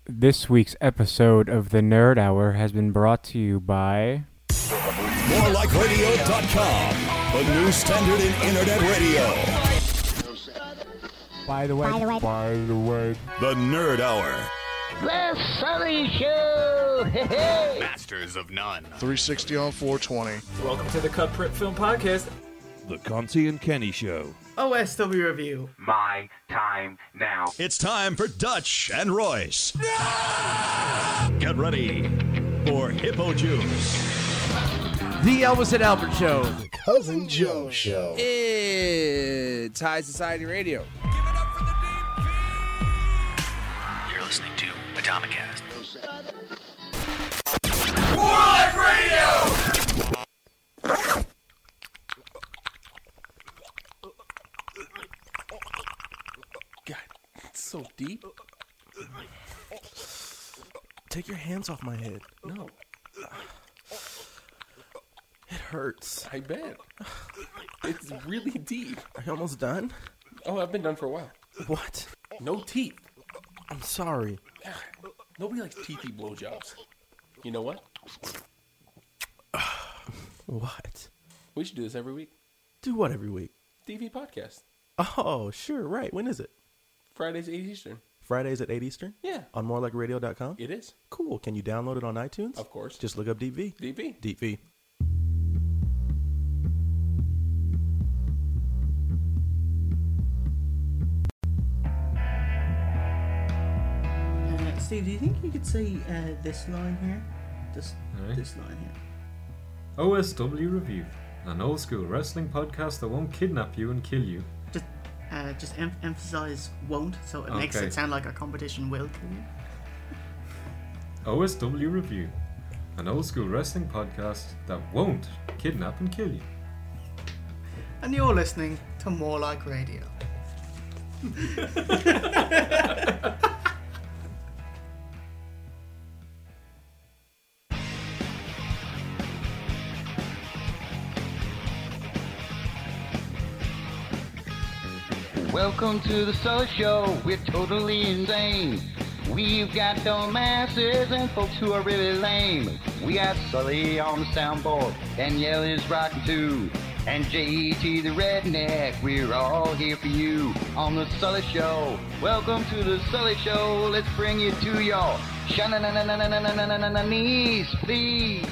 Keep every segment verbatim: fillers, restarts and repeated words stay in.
This week's episode of the Nerd Hour has been brought to you by more like radio dot com, the new standard in internet radio. By the way, by the way, by the way, the Nerd Hour. The Sully Show! Hey-hey. Masters of None. three sixty on four twenty. Welcome to the Cut Print Film Podcast. The Conti and Kenny Show. O S W Review. My time now. It's time for Dutch and Royce. No! Get ready for Hippo Juice. The Elvis and Albert Show. The Cousin Joe Show. It's High Society Radio. Give it up for the D P! You're listening to Atomicast. More Like Radio! God, it's so deep. Take your hands off my head. No. It hurts. I bet. It's really deep. Are you almost done? Oh, I've been done for a while. What? No teeth. I'm sorry. Nobody likes teethy blowjobs. You know what? What? We should do this every week. Do what every week? D V Podcast. Oh, sure, right. When is it? Fridays, eight Eastern. Fridays at eight Eastern? Yeah. On more like radio dot com? It is. Cool. Can you download it on iTunes? Of course. Just look up D V. D V. D V. Uh, Steve, do you think you could say uh, this line here? This, Right. this line here. O S W Review, an old school wrestling podcast that won't kidnap you and kill you. Just, uh, just em- emphasize won't, so it makes Okay. it sound like our competition will kill you. O S W Review, an old school wrestling podcast that won't kidnap and kill you. And you're listening to More Like Radio. Welcome to the Sully Show. We're totally insane. We've got dumbasses and folks who are really lame. We got Sully on the soundboard, Danielle is rocking too, and J T the redneck. We're all here for you on the Sully Show. Welcome to the Sully Show. Let's bring you to y'all. Sha-na-na-na-na-na-na-na-na-na-knees, please.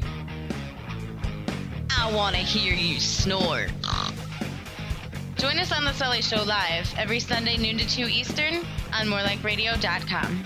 I want to hear you snore. Join us on The Sully Show live every Sunday noon to two Eastern on more like radio dot com.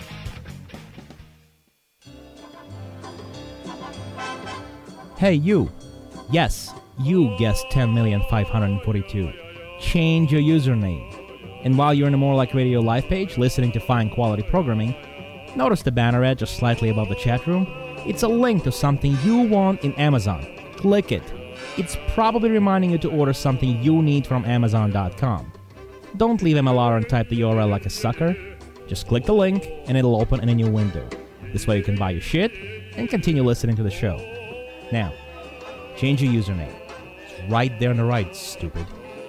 Hey, you. Yes, you guessed ten million five hundred forty-two. Change your username. And while you're in the More Like Radio live page listening to fine quality programming, notice the banner ad just slightly above the chat room? It's a link to something you want in Amazon. Click it. It's probably reminding you to order something you need from amazon dot com. Don't leave M L R and type the U R L like a sucker. Just click the link and it'll open in a new window. This way you can buy your shit and continue listening to the show. Now, change your username. It's right there on the right, stupid.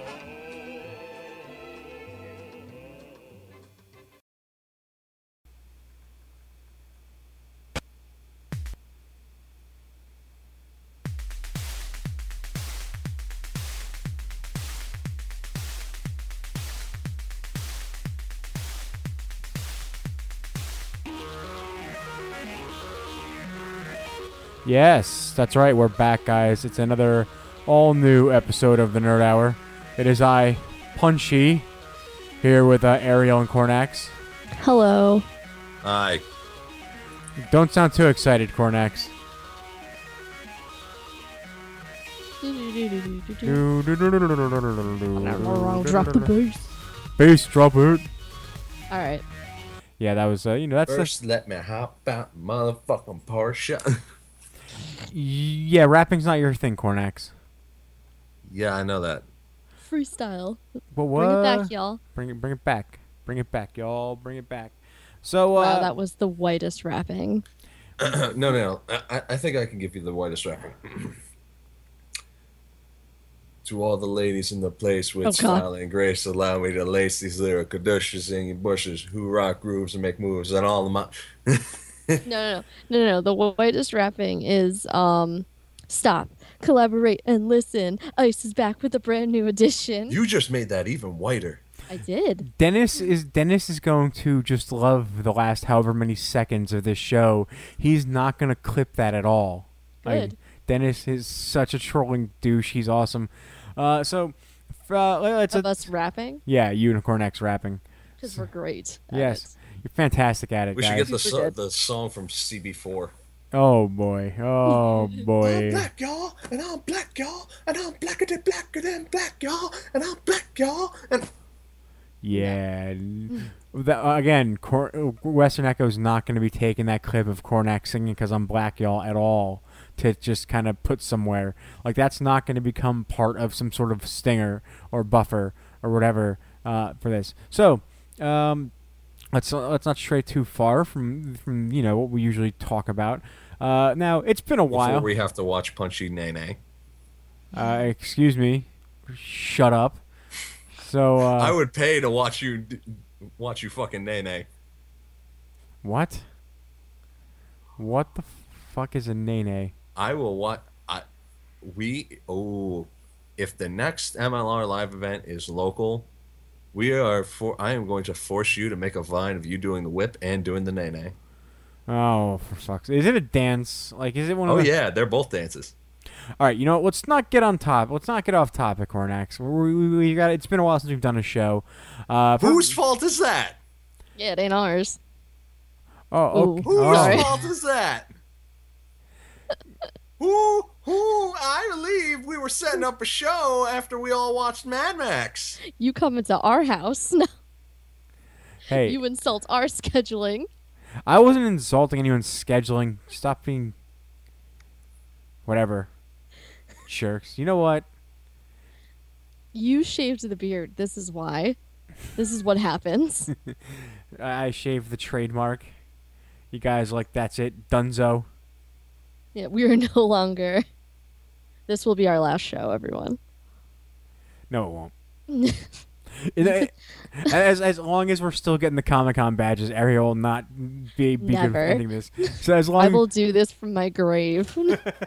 Yes, that's right. We're back, guys. It's another all-new episode of the Nerd Hour. It is I, Punchy, here with uh, Ariel and Cornax. Hello. Hi. Don't sound too excited, Cornax. Drop the bass. Bass, drop it. All right. Yeah, that was, uh, you know, that's... First, the... let me hop out motherfucking Porsche. Yeah, rapping's not your thing, Cornax. Yeah, I know that. Freestyle. But what? Bring it back, y'all. Bring it, bring it back. Bring it back, y'all. Bring it back. So, uh... Wow, that was the whitest rapping. no, no, I, I think I can give you the whitest rapping. To all the ladies in the place with Oh, God. style and grace, allow me to lace these lyric caduceus in your bushes, who rock grooves and make moves, and all of my. No, no, no, no, no. The whitest rapping is um, stop, collaborate, and listen. Ice is back with a brand new edition. You just made that even whiter. I did. Dennis is Dennis is going to just love the last however many seconds of this show. He's not going to clip that at all. Good. Like, Dennis is such a trolling douche. He's awesome. Uh, so, uh, let's Of us rapping? yeah, Unicorn X rapping. Because we're great. at Yes, you're fantastic at it, We should guys. get the so- the song from C B four. Oh boy, oh I'm boy. black, y'all, and I'm black, y'all, and I'm blacker than blacker than black, y'all, and I'm black, y'all, and Yeah. That, uh, again, Cor- Western Echo's not going to be taking that clip of Cornac singing "Cause I'm Black, Y'all" at all to just kind of put somewhere. Like, that's not going to become part of some sort of stinger or buffer or whatever uh, for this. So, um, let's let's not stray too far from from you know what we usually talk about. Uh, now, it's been a while. Before we have to watch Punchy Nene. Uh, excuse me. Shut up. So uh, I would pay to watch you d- watch you fucking Nene. What? What the fuck is a nene? I will watch. I we oh, if the next M L R live event is local, we are for. I am going to force you to make a vine of you doing the whip and doing the Nene. Oh, for fuck's sake. Is it a dance? Like, is it one of Oh the... yeah, they're both dances. All right, you know what? Let's not get on top. Let's not get off topic, Cornax. We, we, we got. It's been a while since we've done a show. Uh, for- Whose fault is that? Yeah, it ain't ours. Oh, okay. Ooh, Whose sorry. fault is that? who who? I believe we were setting up a show after we all watched Mad Max. You come into our house. No. Hey, You insult our scheduling. I wasn't insulting anyone's scheduling. Stop being. Whatever. Jerks. You know what? You shaved the beard. This is why. This is what happens. I shaved the trademark. You guys like, that's it, Dunzo. Yeah, we are no longer. This will be our last show, everyone. No, it won't. It- it- as as long as we're still getting the Comic Con badges, Ariel will not be be Never. defending this. So as long I will do this from my grave.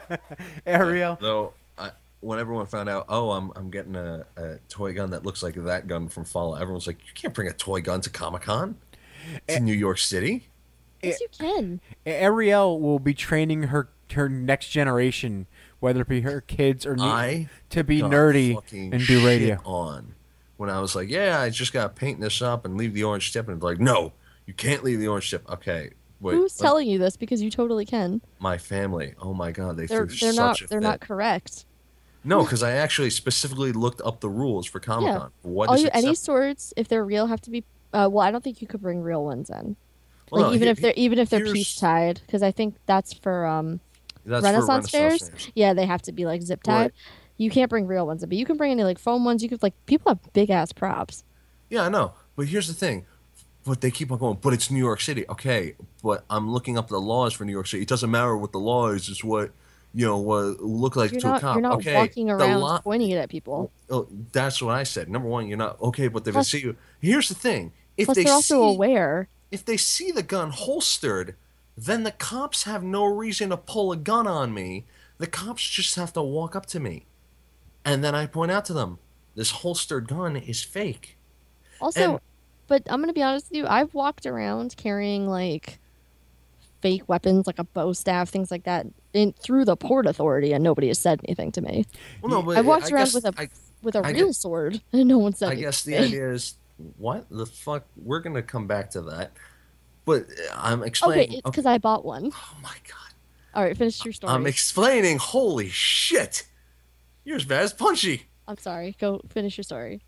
Ariel. Though, I, when everyone found out, oh, I'm I'm getting a, a toy gun that looks like that gun from Fallout, everyone's like, you can't bring a toy gun to Comic Con. It's in New York City. Yes, you can. Ariel will be training her her next generation, whether it be her kids or I me, to be got nerdy fucking and do radio. shit on when I was like, yeah, I just got to paint this up and leave the orange tip. And they're like, no, you can't leave the orange tip. Okay, wait. Who's let- telling you this? Because you totally can. My family. Oh my god, they They're threw they're such not a they're fit. not correct. No, because I actually specifically looked up the rules for Comic Yeah. Con. What All is you, any accept- swords, if they're real, have to be. Uh, well, I don't think you could bring real ones in. Well, Like no, even here- if they're even if they're here's- piece tied, because I think that's for um That's for Renaissance, Renaissance fairs. fairs. Yeah, they have to be like zip tied. Right. You can't bring real ones in, but you can bring any like foam ones. You could like people have big ass props. Yeah, I know. But here's the thing. But they keep on going, but it's New York City. Okay, but I'm looking up the laws for New York City. It doesn't matter what the law is. It's what, you know, what it look like You're to not a cop. you're not okay, walking the around law- pointing it at people. Oh, that's what I said. Number one, you're not okay, but if Plus- they see you, here's the thing: if Plus, they they're also see, aware. if they see the gun holstered, then the cops have no reason to pull a gun on me. The cops just have to walk up to me, and then I point out to them, this holstered gun is fake. Also, And- but I'm gonna be honest with you. I've walked around carrying like fake weapons, like a bow staff, things like that, in through the Port Authority, and nobody has said anything to me. Well, no, but I've walked I around guess- with a I- with a I real guess- sword, and no one said I anything. guess the to me. idea is, what the fuck? We're gonna come back to that, but I'm Okay, explaining. it's because I bought one. Oh my god! All right, finish your story. I'm explaining. Holy shit! You're as bad as Punchy. I'm sorry. Go finish your story.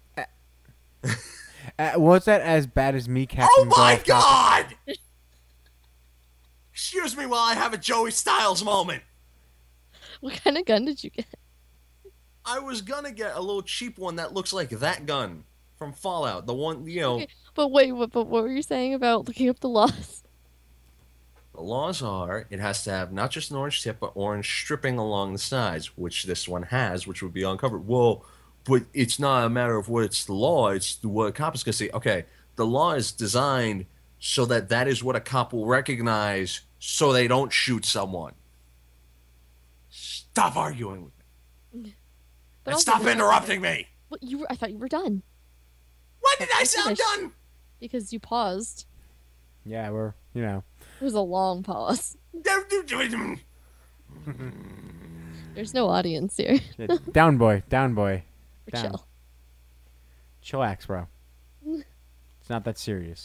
Uh, was that as bad as me catching Oh my golf topic? god! Excuse me while I have a Joey Styles moment. What kind of gun did you get? I was gonna get a little cheap one that looks like that gun from Fallout. The one, you know. Okay, but wait, what, but what were you saying about looking up the laws? The laws are it has to have not just an orange tip, but orange stripping along the sides, which this one has, which would be uncovered. Well, but it's not a matter of what it's the law. It's the, what a cop is going to say. Okay, the law is designed so that that is what a cop will recognize so they don't shoot someone. Stop arguing with me. But and also stop the- interrupting me. Well, you were, I thought you were done. When did I I sound finished. done? Because you paused. Yeah, we're, you know. It was a long pause. There's no audience here. Yeah, down boy, down boy. We're Down. chill. Chillax, bro. It's not that serious.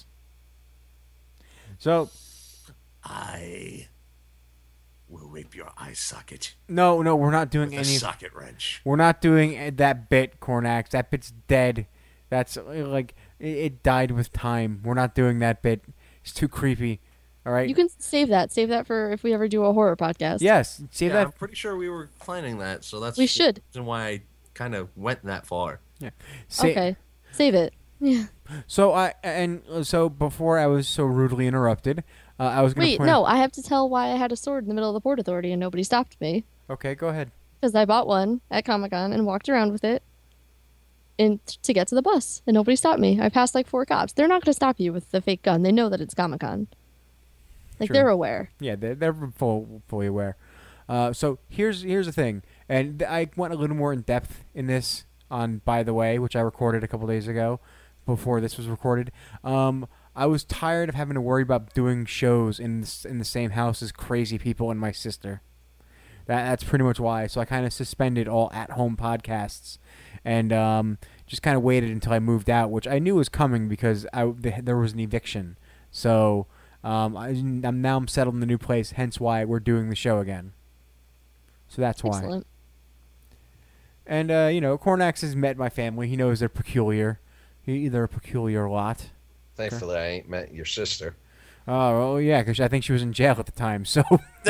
So, I will rape your eye socket. no, no, we're not doing With a any. socket wrench. We're not doing uh, that bit, Cornax. That bit's dead. That's uh, like it, it died with time. We're not doing that bit. It's too creepy. All right. You can save that. Save that for if we ever do a horror podcast. Yes, save Yeah, that. I'm pretty sure we were planning that, so that's We should. the reason why I kind of went that far. Yeah. Sa- Okay. Save it. Yeah. So I and uh, so before I was so rudely interrupted, uh, I was going to Wait, point. no. I have to tell why I had a sword in the middle of the Port Authority and nobody stopped me. Okay, go ahead. Because I bought one at Comic Con and walked around with it, in to get to the bus, and nobody stopped me. I passed like four cops. They're not going to stop you with the fake gun. They know that it's Comic Con. Like True. they're aware. Yeah, they're, they're full, fully aware. Uh, so here's here's the thing, and I went a little more in depth in this on By the Way, which I recorded a couple days ago, before this was recorded. Um, I was tired of having to worry about doing shows in the, in the same house as crazy people and my sister. That that's pretty much why. So I kind of suspended all at-home podcasts, and um, just kind of waited until I moved out, which I knew was coming because I, the, there was an eviction. So. Um, I, I'm now I'm settled in the new place, hence why we're doing the show again. So that's why. Excellent. And uh, you know, Cornax has met my family. He knows they're peculiar. He, they're a peculiar lot. Thankfully, I ain't met your sister. Oh, well, yeah, because I think she was in jail at the time. So.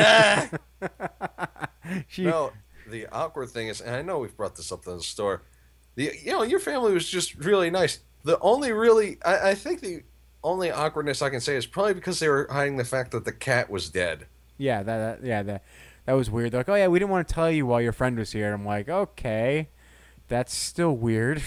she, No, the awkward thing is, and I know we've brought this up in the store. The you know your family was just really nice. The only really, I, I think the only awkwardness I can say is probably because they were hiding the fact that the cat was dead. Yeah, that, that yeah that that was weird. They're like, oh yeah, we didn't want to tell you while your friend was here. I'm like, okay, that's still weird.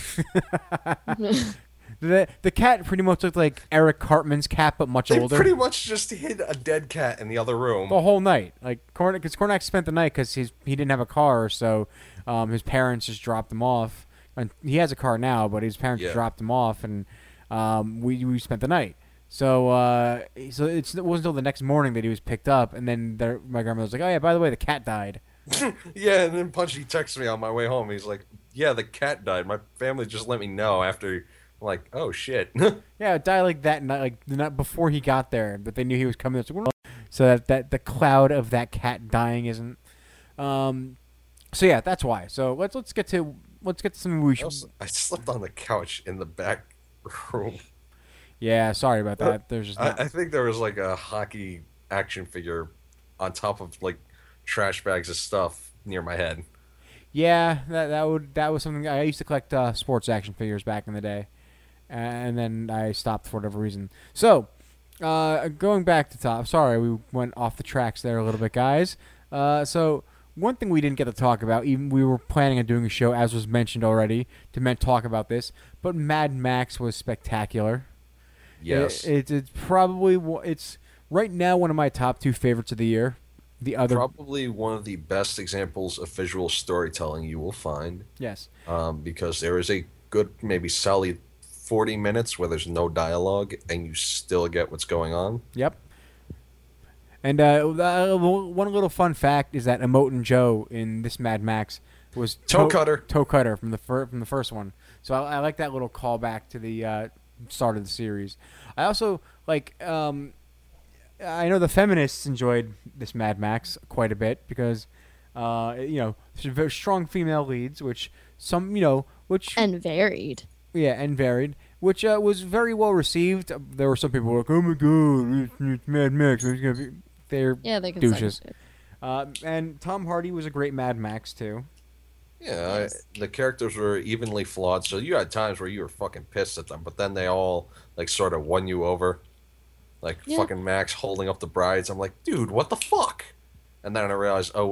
the the cat pretty much looked like Eric Cartman's cat, but much They older. pretty much just hid a dead cat in the other room. The whole night, like Corn, because Cornax spent the night because he's he didn't have a car, so um, his parents just dropped him off. And he has a car now, but his parents Yeah. dropped him off, and um, we we spent the night. So uh, so it's, it wasn't until the next morning that he was picked up, and then there, my grandmother was like, "Oh yeah, by the way, the cat died." Yeah, and then Punchy texts me on my way home. He's like, "Yeah, the cat died. My family just let me know after." I'm like, "Oh shit." Yeah, it died like that night, like the night before he got there, but they knew he was coming. So that that the cloud of that cat dying isn't. Um, so yeah, that's why. So let's let's get to let's get to something we I, should. also- I slept on the couch in the back room. Yeah, sorry about that. There's just not... I, I think there was like a hockey action figure on top of like trash bags of stuff near my head. Yeah, that that would that was something I used to collect uh, sports action figures back in the day, and then I stopped for whatever reason. So, uh, going back to top. Sorry, we went off the tracks there a little bit, guys. Uh, so one thing we didn't get to talk about, even we were planning on doing a show, as was mentioned already, to men talk about this, but Mad Max was spectacular. Yes. It, it, it's probably one- it's right now one of my top two favorites of the year. The other, Probably one of the best examples of visual storytelling you will find. yes, Um, because there is a good, maybe solid forty minutes where there's no dialogue and you still get what's going on. yep. And uh, uh, one little fun fact is that Emoten Joe in this Mad Max was Toe Cutter. Toe Cutter from the fir- from the first one. So I, I like that little callback to the uh, start of the series. I also like. Um, I know the feminists enjoyed this Mad Max quite a bit because, uh, you know, there's very strong female leads, which some, you know, which and varied. Yeah, and varied, which uh, was very well received. There were some people who were like, "Oh my god, it's, it's Mad Max." It's gonna be... They're Yeah, they can douches. suck it. Uh, and Tom Hardy was a great Mad Max too. Yeah, I, the characters were evenly flawed, so you had times where you were fucking pissed at them, but then they all like sort of won you over. Like Yeah. fucking Max holding up the brides. I'm like, dude, what the fuck? And then I realized, oh wait,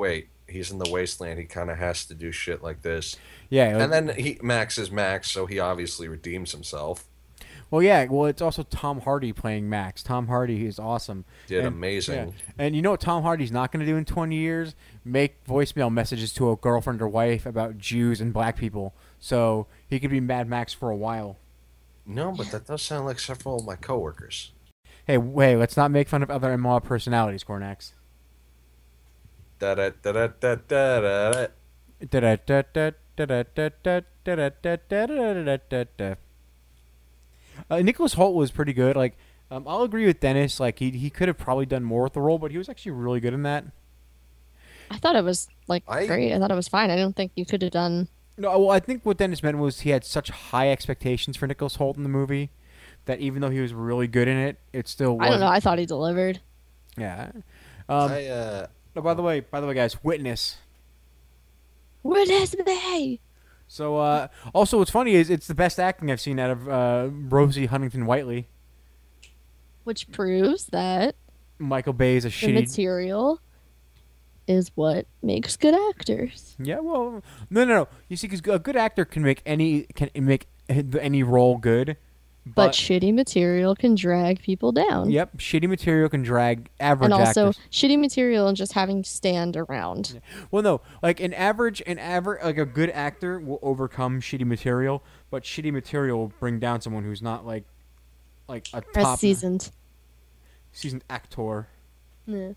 he's in the wasteland. He kind of has to do shit like this. Yeah, and then he Max is Max, so he obviously redeems himself. Well, yeah. Well, it's also Tom Hardy playing Max. Tom Hardy is awesome. Did and, amazing. Yeah. And you know what Tom Hardy's not going to do in twenty years? Make voicemail messages to a girlfriend or wife about Jews and black people. So he could be Mad Max for a while. No, but that does sound like several of my coworkers. Hey, wait, let's not make fun of other M L R personalities, Cornax. Da da da da da da da. Da da da da da da da da da da da da da. Uh, Nicholas Hoult was pretty good. Like, um, I'll agree with Dennis. Like, he he could have probably done more with the role, but he was actually really good in that. I thought it was like I- great. I thought it was fine. I don't think you could have done. No, well, I think what Dennis meant was he had such high expectations for Nicholas Hoult in the movie that even though he was really good in it, it still wasn't. I don't know. I thought he delivered. Yeah. Um, I uh. oh, by the way, by the way, guys, Witness. Witness me. So, uh, also, what's funny is it's the best acting I've seen out of uh, Rosie Huntington-Whiteley. Which proves that Michael Bay is a the shitty. material is what makes good actors. Yeah, well, no, no, no. You see, because a good actor can make any can make any role good, But, but, shitty material can drag people down. yep, shitty material can drag average And also, actors. shitty material and just having to stand around. Well, no, like an average, an average, like a good actor will overcome shitty material, but shitty material will bring down someone who's not like, like a As top seasoned. seasoned actor. Yeah.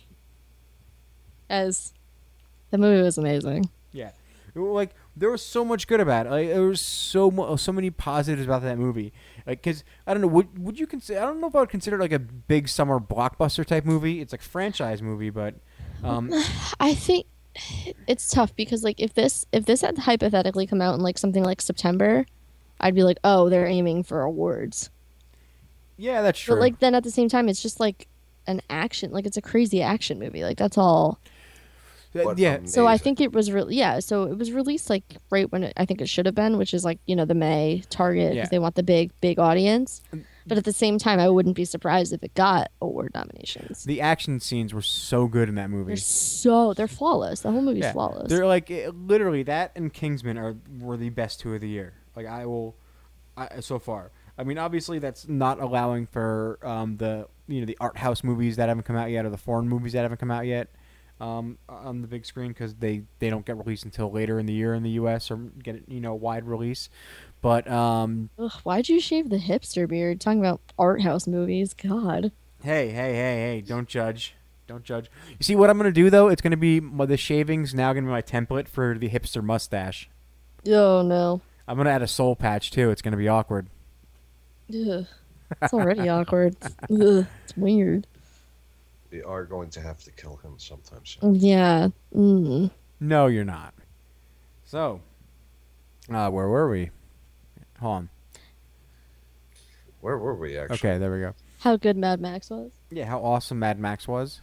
As the movie was amazing. Yeah, like there was so much good about it. Like there was so mo- so many positives about that movie. Like, cause I don't know, would would you consider? I don't know if I would consider it like a big summer blockbuster type movie. It's like a franchise movie, but um, I think it's tough because like if this if this had hypothetically come out in like something like September, I'd be like, oh, they're aiming for awards. yeah, that's true. But like then at the same time, it's just like an action, like it's a crazy action movie. Like that's all. Uh, yeah. So I think it was re- yeah. So it was released like right when it, I think it should have been, which is like you know the May target because Yeah. they want the big big audience. But at the same time, I wouldn't be surprised if it got award nominations. The action scenes were so good in that movie. They're so they're flawless. The whole movie's Yeah, flawless. They're like it, literally that and Kingsman are were the best two of the year. Like I will, I, so far. I mean, obviously that's not allowing for um, the you know the art house movies that haven't come out yet or the foreign movies that haven't come out yet um, on the big screen because they, they don't get released until later in the year in the U S or get you know wide release. But um, Ugh, why'd you shave the hipster beard? Talking about art house movies, God. hey, hey, hey, hey! Don't judge. Don't judge. You see what I'm gonna do though? It's gonna be my, the shavings now gonna be my template for the hipster mustache. Oh no. I'm gonna add a soul patch too. It's gonna be awkward. Ugh. It's already awkward. Ugh, it's weird. We are going to have to kill him sometime soon. Yeah. Mm. No, you're not. So, uh, where were we? Hold on. Where were we actually? Okay, there we go. How good Mad Max was. Yeah, how awesome Mad Max was.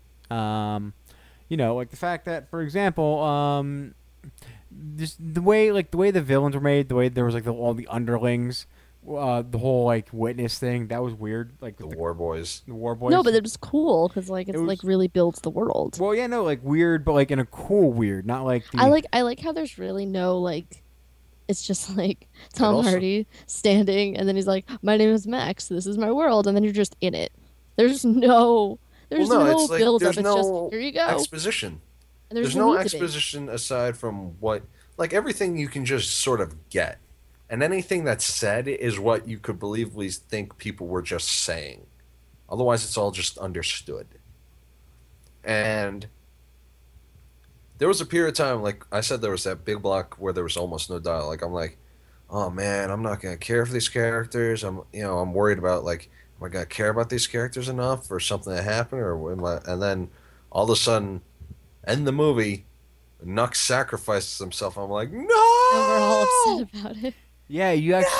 Um, you know, like the fact that, for example, um, just the way, like the way the villains were made, the way there was like the, all the underlings, uh, the whole like witness thing, that was weird. Like The with War Boys. the War Boys. No, but it was cool because like it's It was- like really builds the world. well, yeah, no, like weird, but like in a cool weird, not like the, I like I like how there's really no like. It's just like Tom also- Hardy standing, and then he's like, "My name is Max. This is my world," and then you're just in it. There's no, there's well, no, no it's like build there's up. no It's just here you go. exposition. And There's, there's no need to be. exposition aside from what, like everything you can just sort of get, and anything that's said is what you could believably think people were just saying. Otherwise, it's all just understood. And there was a period of time, like I said, there was that big block where there was almost no dialogue. I'm like, oh man, I'm not gonna care for these characters. I'm, you know, I'm worried about like, am I gonna care about these characters enough for something to happen, or am I? And then all of a sudden, end the movie, Nux sacrifices himself. I'm like, no. And we're all upset about it. yeah, you actually.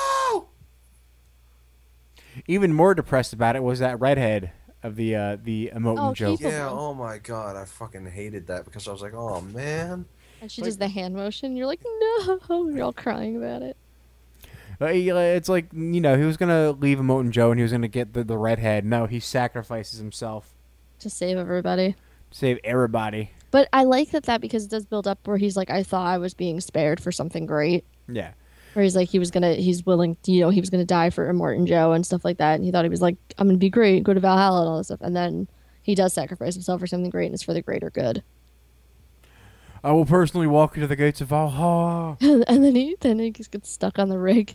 Even more depressed about it was that redhead of the uh, the emote Oh, joke. Keith- Yeah, oh my god, I fucking hated that because I was like, oh man. And she does the hand motion. You're like, no. You're all crying about it. Uh, he- uh, It's like, you know, he was going to leave Emote Joe and he was going to get the, the redhead. No, he sacrifices himself To save everybody. to save everybody. But I like that that because it does build up where he's like, I thought I was being spared for something great. Yeah. Where he's like, he was gonna, he's willing, you know, he was gonna die for Immortan Joe and stuff like that, and he thought he was like, I'm gonna be great, go to Valhalla and all this stuff, and then he does sacrifice himself for something great, and it's for the greater good. I will personally walk you to the gates of Valhalla. and then he, then he just gets stuck on the rig.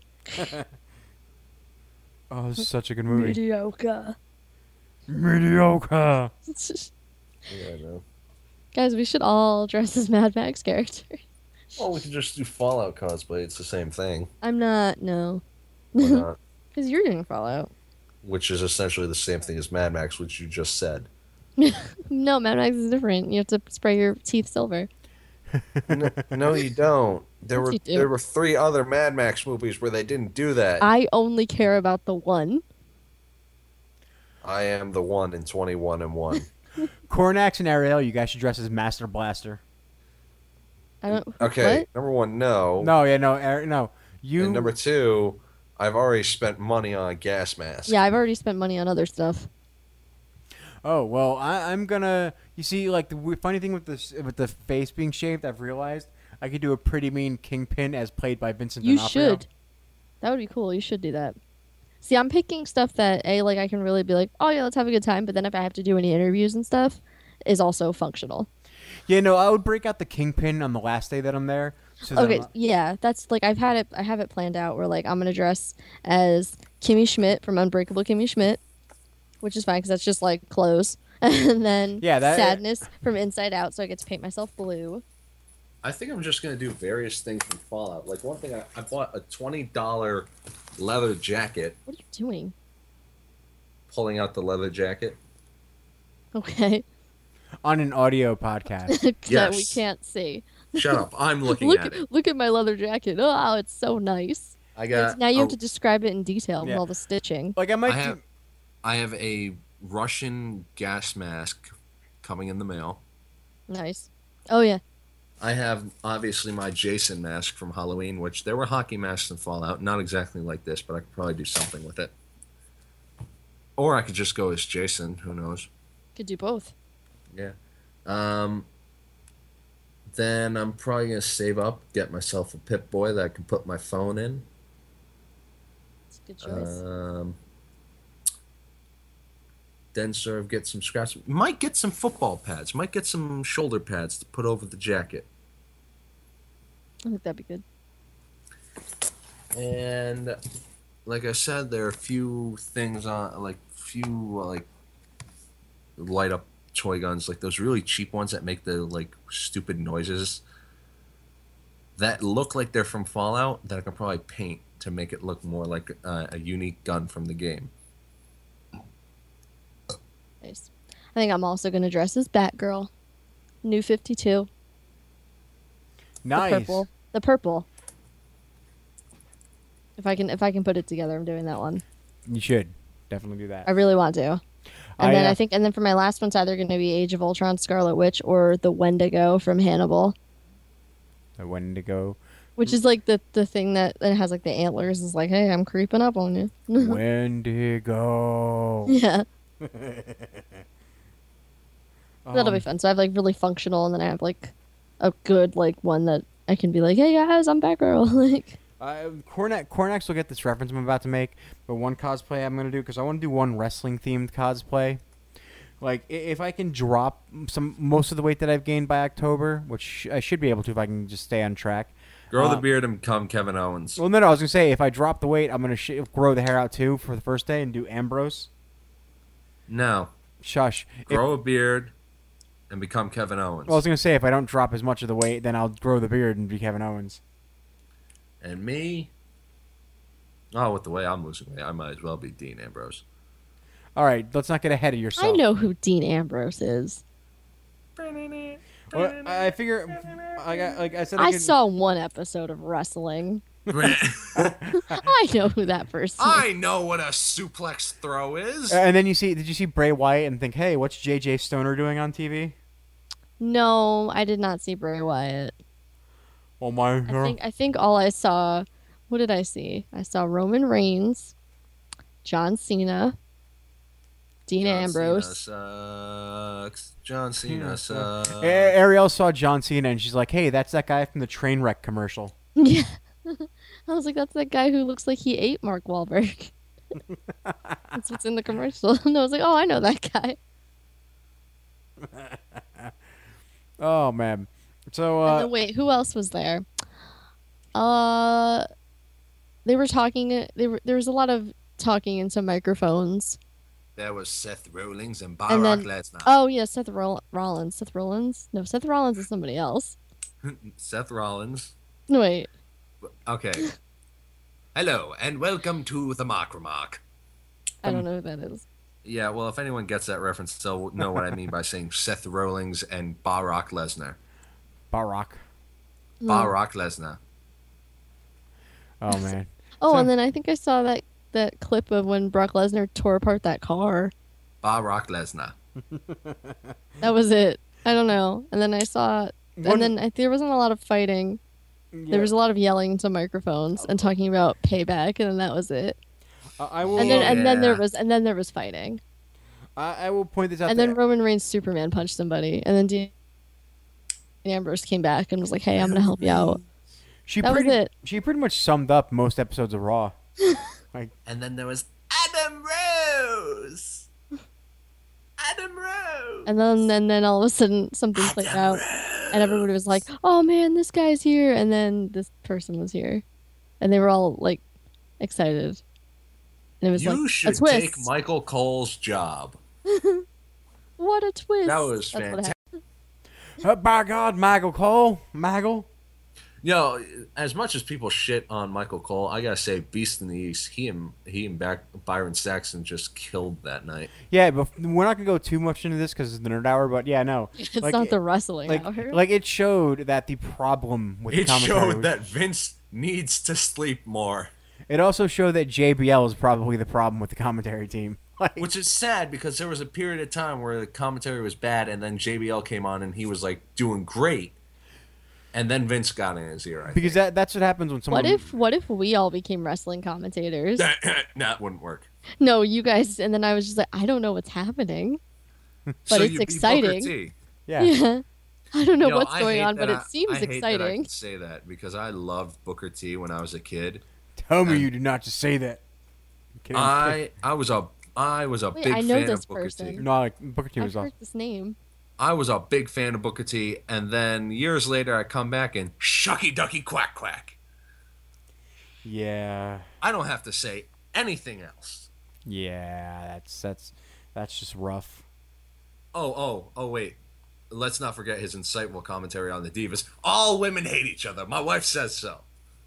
Oh, this is such a good movie. Mediocre. Mediocre. Yeah, I know. Guys, we should all dress as Mad Max characters. Well, we could just do Fallout cosplay. It's the same thing. I'm not, no. Why not? Because you're doing Fallout. Which is essentially the same thing as Mad Max, which you just said. No, Mad Max is different. You have to spray your teeth silver. no, no, you don't. There Yes, were you do. there were three other Mad Max movies where they didn't do that. I only care about the one. I am the one in twenty-one and one. Cornax and Ariel, you guys should dress as Master Blaster. I don't. Okay, What? number one, no. No, yeah, no, Ari- no. You. And number two, I've already spent money on a gas mask. Yeah, I've already spent money on other stuff. Oh well, I, I'm gonna. You see, like the w- funny thing with this, with the face being shaved, I've realized I could do a pretty mean Kingpin as played by Vincent You D'Onofrio. should. That would be cool. You should do that. See, I'm picking stuff that a like I can really be like, oh yeah, let's have a good time. But then if I have to do any interviews and stuff, is also functional. Yeah, no, I would break out the Kingpin on the last day that I'm there. So that Okay, I'm not- yeah, that's like I've had it. I have it planned out where like I'm gonna dress as Kimmy Schmidt from Unbreakable Kimmy Schmidt, which is fine because that's just like clothes, and then Yeah, that- Sadness from Inside Out, so I get to paint myself blue. I think I'm just gonna do various things from Fallout. Like one thing, I, I bought a twenty dollar leather jacket. What are you doing? Pulling out the leather jacket. Okay, on an audio podcast. that Yes. we can't see. Shut up! I'm looking look, at it. Look at my leather jacket. Oh, it's so nice. I got. now you have a- to describe it in detail with Yeah. all the stitching. Like I might. I have, I have a Russian gas mask coming in the mail. Nice. Oh yeah. I have obviously my Jason mask from Halloween, which there were hockey masks in Fallout, not exactly like this, but I could probably do something with it. Or I could just go as Jason. Who knows? Could do both. Yeah. Um. Then I'm probably gonna save up, get myself a Pip Boy that I can put my phone in. It's a good choice. Um. Then sort of get some scraps. Might get some football pads. Might get some shoulder pads to put over the jacket. I think that'd be good. And like I said, there are a few things on, like few uh, like light up toy guns, like those really cheap ones that make the like stupid noises that look like they're from Fallout that I can probably paint to make it look more like uh, a unique gun from the game. Nice. I think I'm also gonna dress as Batgirl. New fifty-two. Nice. The purple. The purple. If I can, if I can put it together, I'm doing that one. You should definitely do that. I really want to. And I, then uh, I think, and then for my last one, it's either going to be Age of Ultron, Scarlet Witch, or the Wendigo from Hannibal, The Wendigo. which is like the the thing that, that has like the antlers. Is like, hey, I'm creeping up on you. Wendigo. Yeah. That'll be Um, fun. So I have like really functional, and then I have like a good like one that I can be like, hey guys, I'm Batgirl. Like, Uh, Cornax, Cornax will get this reference I'm about to make, but one cosplay I'm going to do, because I want to do one wrestling-themed cosplay. Like, i- if I can drop some most of the weight that I've gained by October, which I should be able to if I can just stay on track. Grow the Uh, beard and become Kevin Owens. Well, no, no, I was going to say, if I drop the weight, I'm going to sh- grow the hair out, too, for the first day and do Ambrose. No. Shush. Grow a beard and become Kevin Owens. Well, I was going to say, if I don't drop as much of the weight, then I'll grow the beard and be Kevin Owens. And me, oh, with the way I'm losing weight, I might as well be Dean Ambrose. All right, let's not get ahead of yourself. I know who Dean Ambrose is. Well, I figure, like I, like I said, I, I could, saw one episode of wrestling. I know who that person is. I know what a suplex throw is. And then you see, did you see Bray Wyatt and think, hey, what's J J Stoner doing on T V? No, I did not see Bray Wyatt. Oh my I think I think all I saw, what did I see? I saw Roman Reigns, John Cena, Dean John Ambrose. Cena's, uh, sucks. John Cena sucks. A- Ariel saw John Cena and she's like, "Hey, that's that guy from the train wreck commercial." Yeah. I was like, that's that guy who looks like he ate Mark Wahlberg. That's what's in the commercial. And I was like, oh, I know that guy. Oh man. So uh And then, wait, who else was there? Uh, they were talking. They were there was a lot of talking into microphones. There was Seth Rollins and And Barack then, Lesnar. oh yeah, Seth Roll- Rollins. Seth Rollins? No, Seth Rollins is somebody else. Seth Rollins. No, wait. Okay. Hello and welcome to the Mark Remark. I don't know who that is. Yeah, well, if anyone gets that reference, they'll know what I mean by saying Seth Rollins and Barack Lesnar. Barack. Hmm. Barack Lesnar. Oh man. Oh, So- and then I think I saw that that clip of when Brock Lesnar tore apart that car. Barack Lesnar. That was it. I don't know. And then I saw, One- and then I, there wasn't a lot of fighting. There was a lot of yelling into microphones and talking about payback, and then that was it. Uh, I will. And then and then there Yeah. was and then there was fighting. I, I will point this out. And that- then Roman Reigns Superman punched somebody, and then Dean Ambrose came back and was like, "Hey, I'm gonna help you out." she that was pretty, it. She pretty much summed up most episodes of Raw. Like, And then there was Adam Rose. Adam Rose. And then and then all of a sudden something played out, and everybody was like, "Oh man, this guy's here!" And then this person was here, and they were all like excited. And it was You like should a twist. take Michael Cole's job. What a twist! That was That's what fantastic. happened. oh, by God, Michael Cole, Michael. Yo, as much as people shit on Michael Cole, I gotta say, Beast in the East, he and he and back Byron Saxton just killed that night. Yeah, but we're not gonna go too much into this because it's the nerd hour. But yeah, no, It's like, not the wrestling like, hour. like it showed that the problem with It the commentary showed was- that Vince needs to sleep more. It also showed that J B L is probably the problem with the commentary team. Like, Which is sad because there was a period of time where the commentary was bad, and then J B L came on and he was like doing great, and then Vince got in his ear. I because that that's what happens when someone. What if what if we all became wrestling commentators? think. that wouldn't work. No, you guys. And then I was just like, I don't know what's happening, but So it's you'd be exciting. Booker T. Yeah. Yeah. I don't know Yo, what's I going hate on, that but I- it seems I hate that I exciting. can say that because I loved Booker T when I was a kid. Tell me you do not just say that. I'm kidding. I I was a I was a Wait, big I know fan this of Booker person. T. No, like Booker T I've was heard awesome. this name. I was a big fan of Booker T, and then years later I come back and shucky ducky quack quack. Yeah, I don't have to say anything else. yeah, that's that's that's just rough. Oh, oh, oh, wait. Let's not forget his insightful commentary on the Divas. All women hate each other. My wife says so.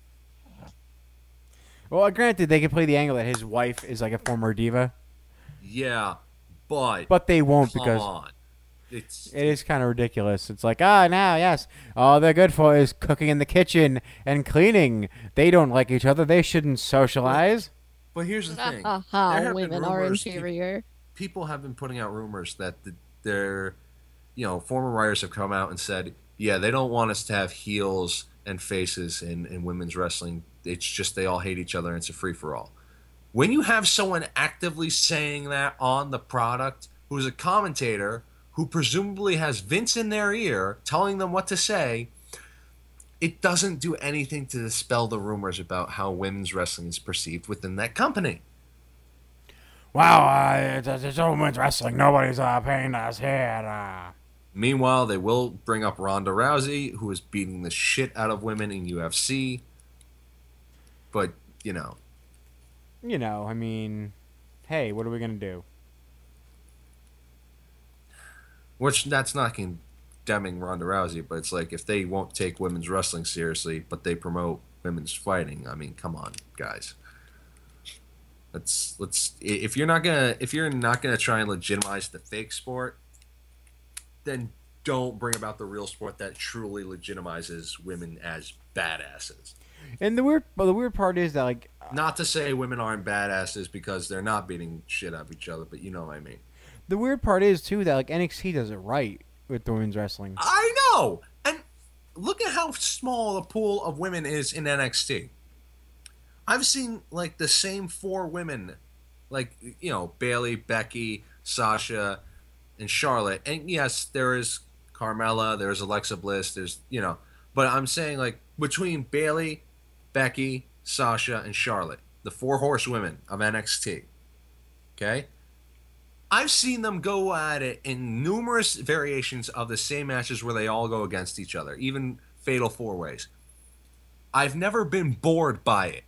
Well, granted, they can play the angle that his wife is like a former diva, Yeah, but but they won't come because on. It's it is kind of ridiculous. It's like, ah, now, yes, all they're good for is cooking in the kitchen and cleaning. They don't like each other. They shouldn't socialize. But here's the thing. Ha There ha! have been Women are rumors- inferior. People have been putting out rumors that the, their, you know, former writers have come out and said, yeah, they don't want us to have heels and faces in, in women's wrestling. It's just they all hate each other and it's a free-for-all. When you have someone actively saying that on the product, who's a commentator, who presumably has Vince in their ear telling them what to say, it doesn't do anything to dispel the rumors about how women's wrestling is perceived within that company. Wow, uh, it's, it's women's wrestling. Nobody's uh, paying us here. Uh. Meanwhile, they will bring up Ronda Rousey, who is beating the shit out of women in U F C. But, you know. You know, I mean, hey, what are we gonna do? Which, that's not condemning Ronda Rousey, but it's like if they won't take women's wrestling seriously, but they promote women's fighting, I mean, come on, guys. Let's let's if you're not gonna if you're not gonna try and legitimize the fake sport, then don't bring about the real sport that truly legitimizes women as badasses. And the weird, well, the weird part is that like, Not to say women aren't badasses because they're not beating shit out of each other, but you know what I mean. the weird part is too that like N X T does it right with the women's wrestling. I know, and look at how small the pool of women is in N X T. I've seen like the same four women, like you know Bailey, Becky, Sasha, and Charlotte. And yes, there is Carmella, there's Alexa Bliss, there's, you know, but I'm saying like between Bayley, Becky, Sasha, and Charlotte, the four horsewomen of N X T. Okay? I've seen them go at it in numerous variations of the same matches where they all go against each other, even fatal four ways. I've never been bored by it.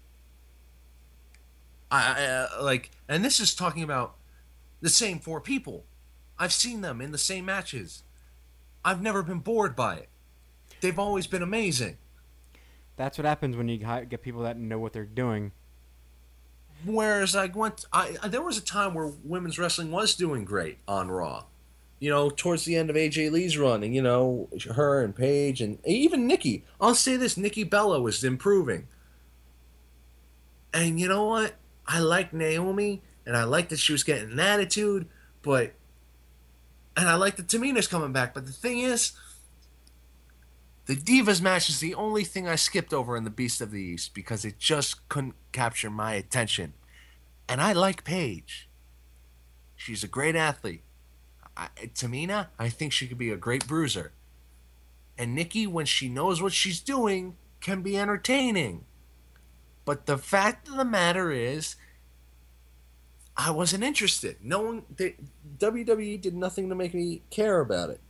I, I uh, like, and this is talking about the same four people. I've seen them in the same matches. I've never been bored by it. They've always been amazing. That's what happens when you hi- get people that know what they're doing. Whereas I went, I there was a time where women's wrestling was doing great on Raw. You know, towards the end of A J Lee's run, and you know, her and Paige and even Nikki. I'll say this: Nikki Bella was improving. And you know what? I like Naomi, and I like that she was getting an attitude, but and I like that Tamina's coming back. But the thing is, the Divas match is the only thing I skipped over in the Beast of the East because it just couldn't capture my attention. And I like Paige. She's a great athlete. I, Tamina, I think she could be a great bruiser. And Nikki, when she knows what she's doing, can be entertaining. But the fact of the matter is, I wasn't interested. No one, they, W W E did nothing to make me care about it.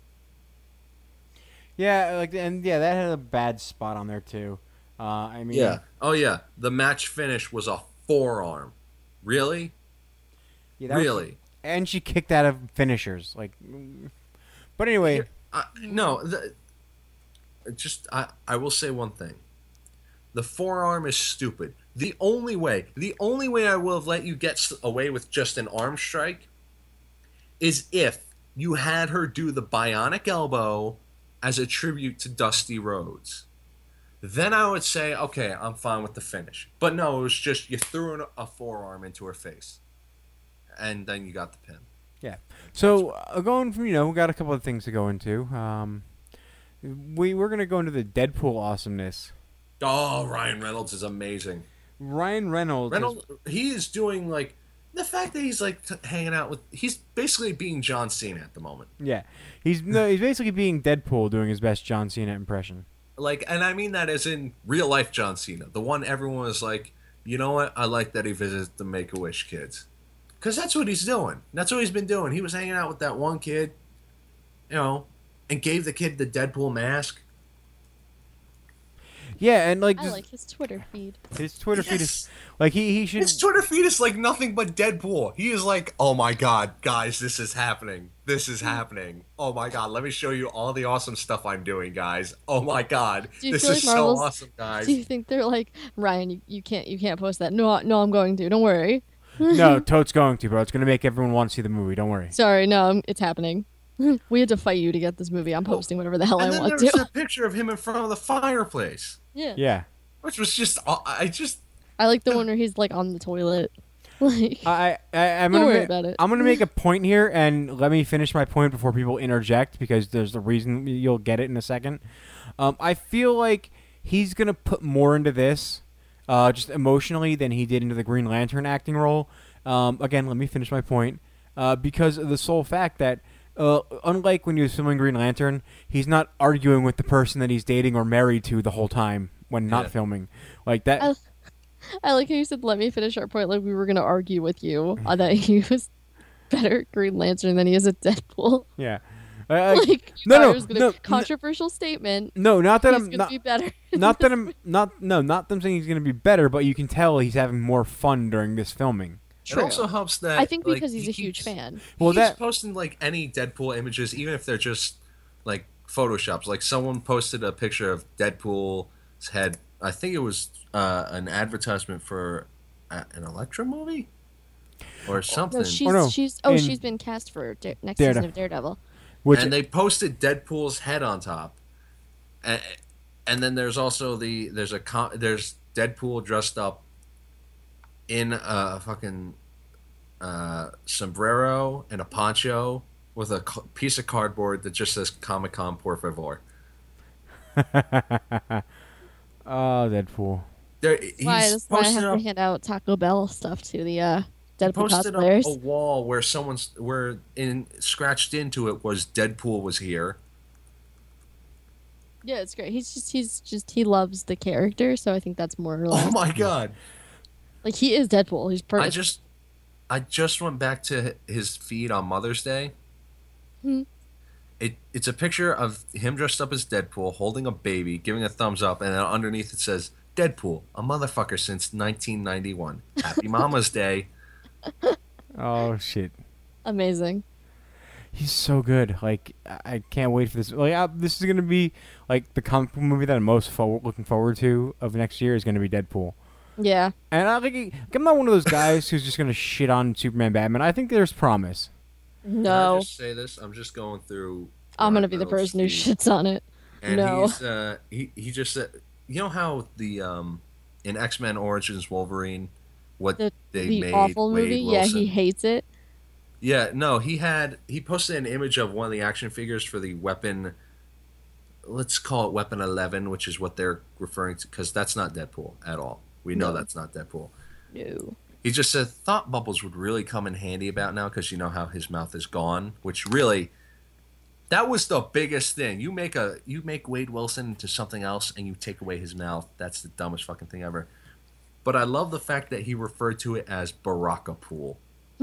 Yeah, like, and yeah, that had a bad spot on there too. Uh, I mean, yeah. Oh yeah, the match finish was a forearm. Really? Yeah, that really? Was, and she kicked out of finishers. Like, but anyway, Here, I, no. The, just I, I will say one thing. The forearm is stupid. The only way, the only way I will have let you get away with just an arm strike is if you had her do the bionic elbow as a tribute to Dusty Rhodes. Then I would say, okay, I'm fine with the finish. But no, it was just you threw an, a forearm into her face. And then you got the pin. Yeah. So uh, going from, you know, we got a couple of things to go into. Um, we, we're going to go into the Deadpool awesomeness. Oh, Ryan Reynolds is amazing. Ryan Reynolds. Reynolds, is, he is doing like the fact that he's like t- hanging out with. He's basically being John Cena at the moment. Yeah, he's no, he's basically being Deadpool, doing his best John Cena impression. Like, and I mean that as in real life John Cena, the one everyone was like, you know what? I like that he visits the Make-A-Wish kids, because that's what he's doing. That's what he's been doing. He was hanging out with that one kid, you know, and gave the kid the Deadpool mask. Yeah, and like I just, like his Twitter feed. His Twitter yes. feed is like he he should. His Twitter feed is like nothing but Deadpool. He is like, oh my god, guys, this is happening. This is happening. Oh my god, let me show you all the awesome stuff I'm doing, guys. Oh my god, this is like so Marvel's, awesome, guys. Do you think they're like, Ryan, you, you can't you can't post that? No, no, I'm going to. Don't worry. No, Toad's going to, bro. It's gonna make everyone want to see the movie. Don't worry. Sorry, no, it's happening. We had to fight you to get this movie. I'm posting whatever the hell and I then want there was to. that picture of him in front of the fireplace. Yeah. Yeah. Which was just, I just. I like the one where he's like on the toilet. Like, I, I, I'm don't gonna worry ma- about it. I'm gonna make a point here, and let me finish my point before people interject, because there's a reason. You'll get it in a second. Um, I feel like he's gonna put more into this, uh, just emotionally, than he did into the Green Lantern acting role. Um, again, let me finish my point, uh, because of the sole fact that. Uh, unlike when he was filming Green Lantern, he's not arguing with the person that he's dating or married to the whole time when not Yeah. filming. Like that. I, I like how you said, let me finish our point, like we were going to argue with you uh, that he was better at Green Lantern than he is at Deadpool. Yeah. Uh, like, no, no, was gonna, no, controversial statement. No, not that he's I'm gonna not. be better. Not that I'm not. No, not them saying he's going to be better, but you can tell he's having more fun during this filming. True. It also helps that I think like, because he's he a huge keeps, fan. Well, he's that posting like any Deadpool images, even if they're just like photoshops. Like someone posted a picture of Deadpool's head. I think it was uh, an advertisement for a, an Elektra movie or something. No, she's, Oh, no. she's oh In she's been cast for Dare, next Daredevil. season of Daredevil. Which and they posted Deadpool's head on top, and, and then there's also the there's a con- there's Deadpool dressed up in a fucking uh, sombrero and a poncho with a c- piece of cardboard that just says Comic Con por favor. Oh, Deadpool. There, Why, he's that's why I posted have up. to hand out Taco Bell stuff to the uh He Deadpool posted up cosplayers. a wall where someone's where in scratched into it was Deadpool was here. Yeah, it's great. He's just he's just he loves the character, so I think that's more or less. Oh my god! Like he is Deadpool. He's perfect. I just, I just went back to his feed on Mother's Day. Hmm. It it's a picture of him dressed up as Deadpool, holding a baby, giving a thumbs up, and then underneath it says, "Deadpool, a motherfucker since nineteen ninety-one. Happy Mama's Day." Oh shit. Amazing. He's so good. Like I I can't wait for this. Like uh, this is gonna be like the comic book movie that I'm most forward, looking forward to of next year is gonna be Deadpool. Yeah. And I think I'm not one of those guys who's just gonna shit on Superman, Batman. I think there's promise. Can No. I just say this? I'm just going through. I'm gonna Ryan be the Reynolds' person who feed, shits on it. And no. he's uh, he he just said, you know how the um in X-Men Origins Wolverine, what The, they the made awful Wade movie. Yeah, Wilson. he hates it. Yeah, no, he had he posted an image of one of the action figures for the weapon. Let's call it Weapon eleven, which is what they're referring to, because that's not Deadpool at all. We know No. that's not Deadpool. No. He just said thought bubbles would really come in handy about now, because you know how his mouth is gone, which really, that was the biggest thing. You make a you make Wade Wilson into something else, and you take away his mouth. That's the dumbest fucking thing ever. But I love the fact that he referred to it as Baraka Pool.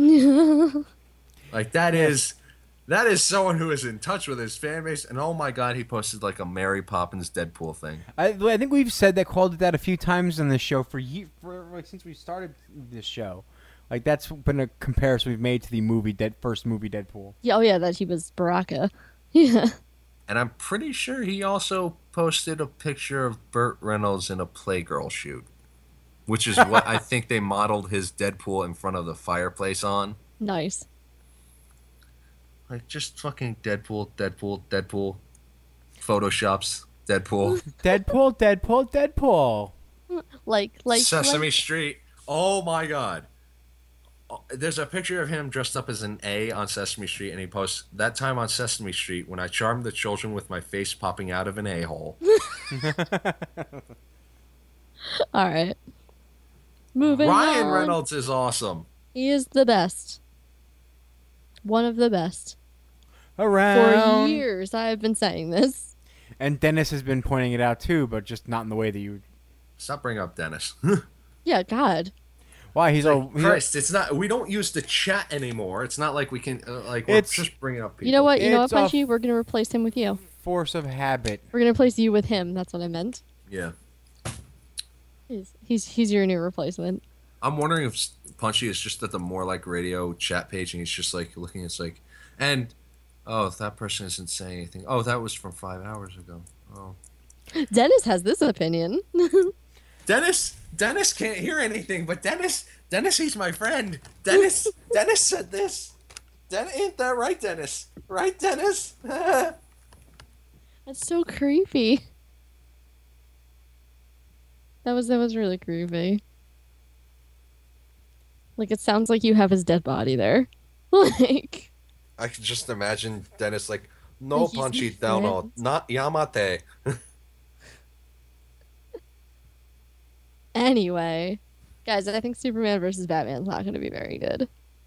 Like that is that is someone who is in touch with his fan base, and oh my god, he posted like a Mary Poppins Deadpool thing. I, I think we've said that, called it that a few times on this show for ye- for like since we started this show. Like that's been a comparison we've made to the movie Dead first movie Deadpool. Yeah, oh yeah, that he was Baraka. Yeah. And I'm pretty sure he also posted a picture of Burt Reynolds in a Playgirl shoot, which is what I think they modeled his Deadpool in front of the fireplace on. Nice. Like, just fucking Deadpool, Deadpool, Deadpool, Photoshops, Deadpool. Deadpool, Deadpool, Deadpool. Like, like Sesame like, Street. Oh my god. Oh, there's a picture of him dressed up as an A on Sesame Street, and he posts, "That time on Sesame Street when I charmed the children with my face popping out of an A-hole." All right. Moving Ryan on. Reynolds is awesome. He is the best. One of the best. Around. For years, I have been saying this. And Dennis has been pointing it out too, but just not in the way that you. Stop bringing up Dennis. Yeah, God. Why he's all he's Christ, it's not. We don't use the chat anymore. It's not like we can. Uh, like we're It's- just bringing up people. You know what? You know what, It's a Punchy? We're gonna replace him with you. force of habit. We're gonna replace you with him. That's what I meant. Yeah. He's he's, he's your new replacement. I'm wondering if Punchy is just at the More Like Radio chat page, and he's just like looking. It's like, and oh, that person isn't saying anything. Oh, that was from five hours ago. Oh, Dennis has this opinion. Dennis. Dennis can't hear anything, but Dennis. Dennis, he's my friend. Dennis. Dennis said this. Den- ain't that right, Dennis? Right, Dennis? That's so creepy. That was that was really creepy. Like, it sounds like you have his dead body there. Like, I can just imagine Dennis like, no, He's my Punchy, down, no, friend." not Yamate. anyway, guys, I think Superman versus Batman is not going to be very good.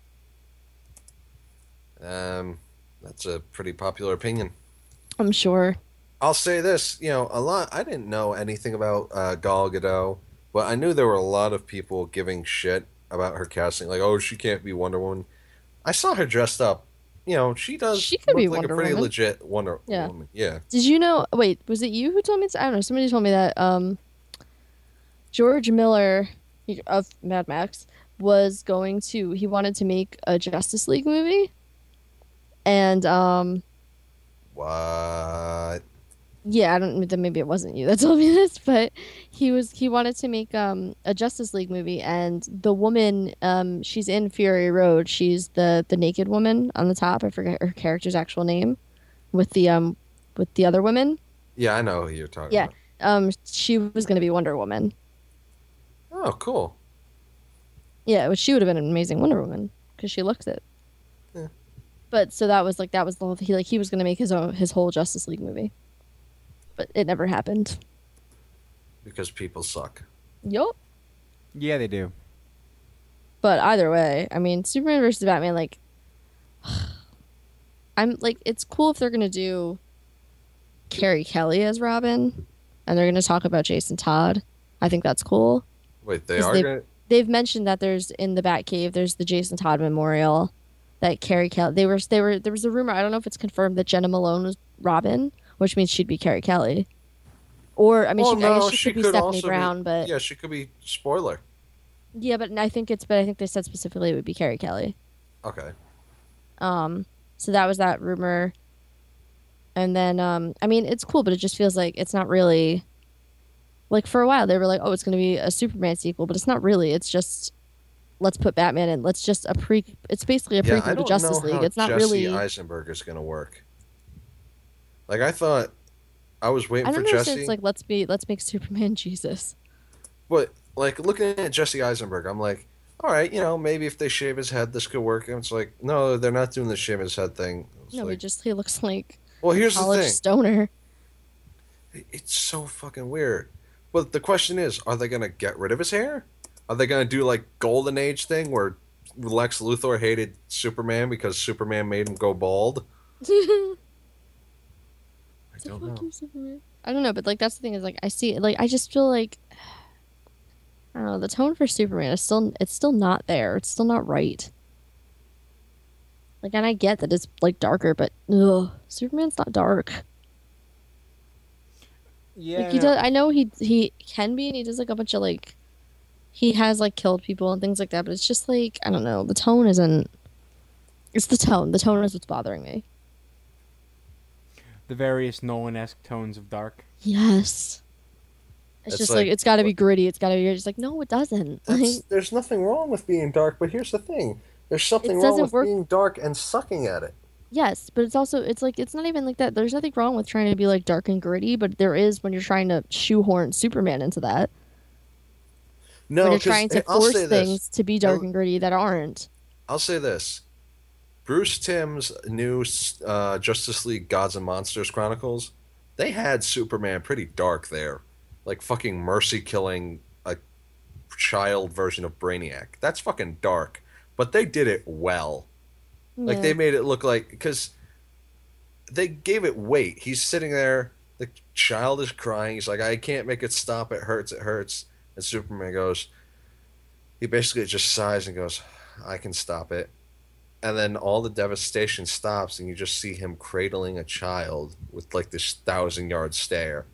Um, that's a pretty popular opinion. I'm sure. I'll say this, you know, a lot. I didn't know anything about uh, Gal Gadot, but I knew there were a lot of people giving shit about her casting, like, oh, she can't be Wonder Woman. I saw her dressed up. You know, she does. She could look be like Wonder a pretty Woman. legit Wonder Yeah. Woman. Yeah. Did you know? Wait, was it you who told me? This? I don't know. Somebody told me that um, George Miller of Mad Max was going to. He wanted to make a Justice League movie, and um, What? yeah, I don't. Then maybe it wasn't you that told me this, but he was. He wanted to make um a Justice League movie, and the woman um she's in Fury Road. She's the the naked woman on the top. I forget her character's actual name, with the um with the other women. Yeah, I know who you're talking Yeah. about. Um, she was going to be Wonder Woman. Oh, cool. Yeah, which she would have been an amazing Wonder Woman because she looked it. Yeah. But so that was like that was the whole he like he was going to make his own his whole Justice League movie, but it never happened. Because people suck. Yup. Yeah, they do. But either way, I mean, Superman versus Batman, like, I'm like, it's cool if they're gonna do Carrie Kelly as Robin, and they're gonna talk about Jason Todd. I think that's cool. Wait, they are they've, gonna. They've mentioned that there's in the Batcave, there's the Jason Todd memorial. That Carrie Kelly, they were, they were, there was a rumor. I don't know if it's confirmed that Jenna Malone was Robin, which means she'd be Carrie Kelly, or I mean, Well, she, no, I guess she, she could be could Stephanie also Brown, be, but yeah, she could be spoiler. yeah, but I think it's, but I think they said specifically it would be Carrie Kelly. Okay. Um, so that was that rumor, and then um, I mean, it's cool, but it just feels like it's not really. Like for a while, they were like, "Oh, it's going to be a Superman sequel," but it's not really. It's just let's put Batman in. Let's just a pre. It's basically a Yeah, prequel I to don't Justice know League. how It's not Jesse really. Eisenberg is going to work. Like I thought, I was waiting I don't for know. Jesse. Since like let's be let's make Superman Jesus. But like looking at Jesse Eisenberg, I'm like, all right, you know, maybe if they shave his head, this could work. And it's like, no, they're not doing the shave his head thing. It's No, like, he just he looks like well, here's a the college thing. stoner. It's so fucking weird. But the question is, are they gonna get rid of his hair? Are they gonna do like Golden Age thing where Lex Luthor hated Superman because Superman made him go bald? I don't know. Superman. I don't know, but like that's the thing is like I see like I just feel like I don't know, the tone for Superman is still it's still not there. It's still not right. Like, and I get that it's like darker, but ugh, Superman's not dark. Yeah, like he does. I know he he can be, and he does like a bunch of like, he has like killed people and things like that. But it's just like I don't know. The tone isn't. It's the tone. The tone is what's bothering me. The various Nolan-esque tones of dark. Yes. It's It's just like- like, it's got to be gritty. It's got to be. You're just like no, it doesn't. That's, Like, there's nothing wrong with being dark, but here's the thing: there's something It wrong doesn't with work- being dark and sucking at it. yes, but it's also it's like it's not even like that. There's nothing wrong with trying to be like dark and gritty, but there is when you're trying to shoehorn Superman into that. No, when you're 'cause- trying to I'll force say this. things to be dark I'll- and gritty that aren't. I'll say this: Bruce Timm's new uh, Justice League Gods and Monsters Chronicles, they had Superman pretty dark there, like fucking mercy killing a child version of Brainiac. That's fucking dark, but they did it well. Like Yeah. they made it look like because they gave it weight. He's sitting there, the child is crying. He's like, "I can't make it stop. It hurts. It hurts." And Superman goes, he basically just sighs and goes, "I can stop it." And then all the devastation stops, and you just see him cradling a child with like this thousand yard stare.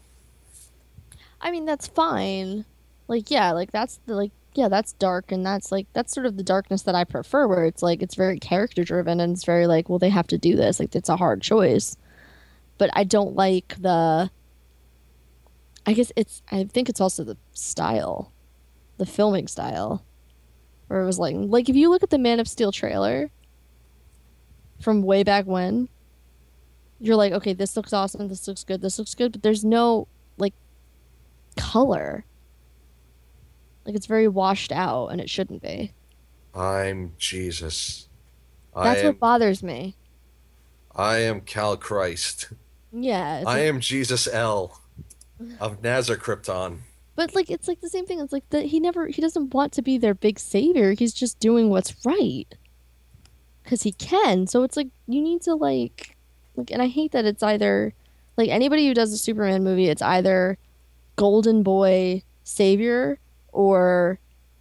I mean, that's fine. Like, yeah, like that's the like, yeah, that's dark, and that's like that's sort of the darkness that I prefer, where it's like it's very character driven, and it's very like, well, they have to do this. Like, it's a hard choice. But I don't like the. I guess it's. I think it's also the style, the filming style, where it was like, like if you look at the Man of Steel trailer. From way back when. You're like, okay, this looks awesome. This looks good. This looks good, but there's no like color. Like it's very washed out, and it shouldn't be. I'm Jesus. That's I am, what bothers me. I am Cal Christ. Yeah. It's I like, am Jesus L. of Nazar Krypton. But like, it's like the same thing. It's like that he never, he doesn't want to be their big savior. He's just doing what's right. Because he can. So it's like, you need to like, like, and I hate that it's either, like anybody who does a Superman movie, it's either golden boy savior or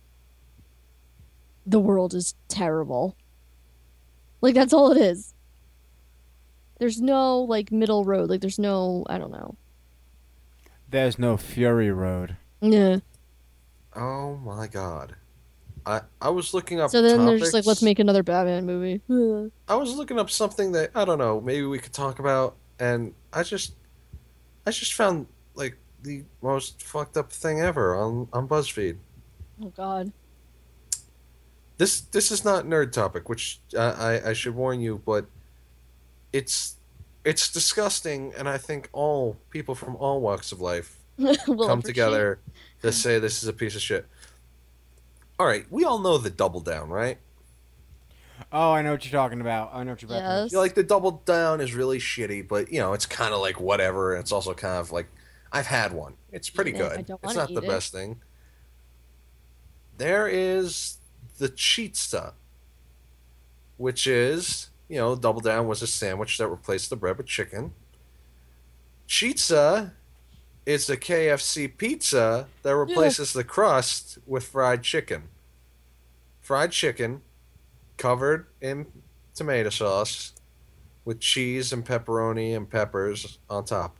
the world is terrible. Like, that's all it is. There's no, like, middle road. Like, there's no, I don't know. There's no Fury Road. Yeah. Oh my god. I I was looking up So then topics. they're just like, let's make another Batman movie. I was looking up something that I don't know, maybe we could talk about, and I just I just found like the most fucked up thing ever on, on BuzzFeed. Oh, God. This this is not nerd topic, which uh, I I should warn you, but it's it's disgusting, and I think all people from all walks of life Will come appreciate- together to say this is a piece of shit. All right, we all know the double down, right? Oh, I know what you're talking about. I know what you're about. to- Yes. Yeah, like the double down is really shitty, but you know it's kind of like whatever, and it's also kind of like I've had one. It's pretty Yeah, I good. don't It's wanna not the eat it. best thing. There is the chitza, which is, you know, Double Down was a sandwich that replaced the bread with chicken. Chitza is a K F C pizza that replaces yeah. the crust with fried chicken. Fried chicken covered in tomato sauce with cheese and pepperoni and peppers on top.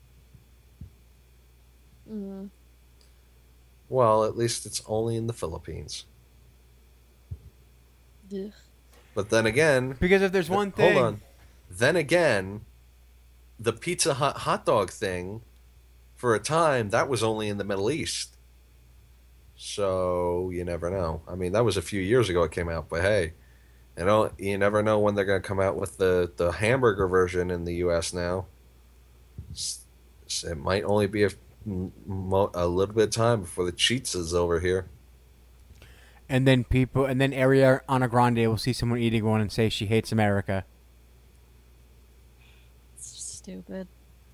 Mm. Well, at least it's only in the Philippines. Yeah. But then again... Because if there's one thing... Hold on. Then again, the Pizza Hut hot dog thing, for a time, that was only in the Middle East. So, you never know. I mean, that was a few years ago it came out, but hey, you know, you never know when they're going to come out with the, the hamburger version in the U S now. It might only be a, a little bit of time before the cheats is over here. And then people, and then Ariana Grande will see someone eating one and say she hates America. Stupid.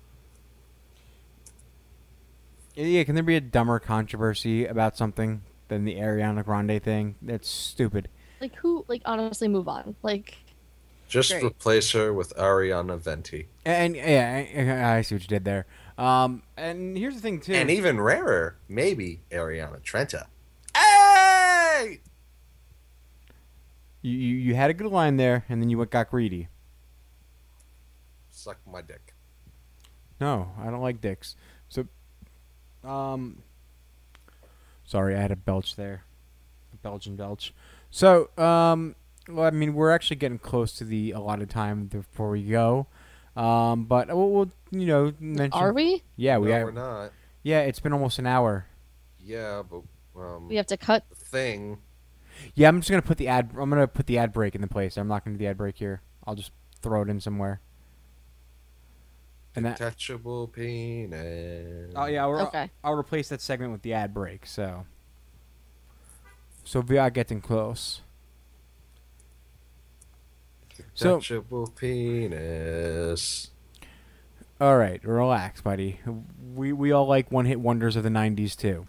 Yeah, can there be a dumber controversy about something than the Ariana Grande thing? That's stupid. Like who? Like honestly, move on. Like, just great. Replace her with Ariana Venti. And yeah, I, I see what you did there. Um, and here's the thing too. And even rarer, maybe Ariana Trenta. Hey! You, you you had a good line there, and then you went got greedy. Suck my dick. No, I don't like dicks. So, um, sorry, I had a belch there, a Belgian belch. So, um, well, I mean, we're actually getting close to the allotted time before we go. Um, but we'll, we'll you know, mention. Are we? Yeah, we no, are. We're not. Yeah, it's been almost an hour. Yeah, but um, we have to cut the thing. Yeah, I'm just gonna put the ad. I'm gonna put the ad break in the place. I'm not gonna do the ad break here. I'll just throw it in somewhere. And that, Detachable penis. Oh yeah, I'll, okay. I'll replace that segment with the ad break. So, so we are getting close. Detachable so, penis. All right, relax, buddy. We we all like one hit wonders of the nineties too.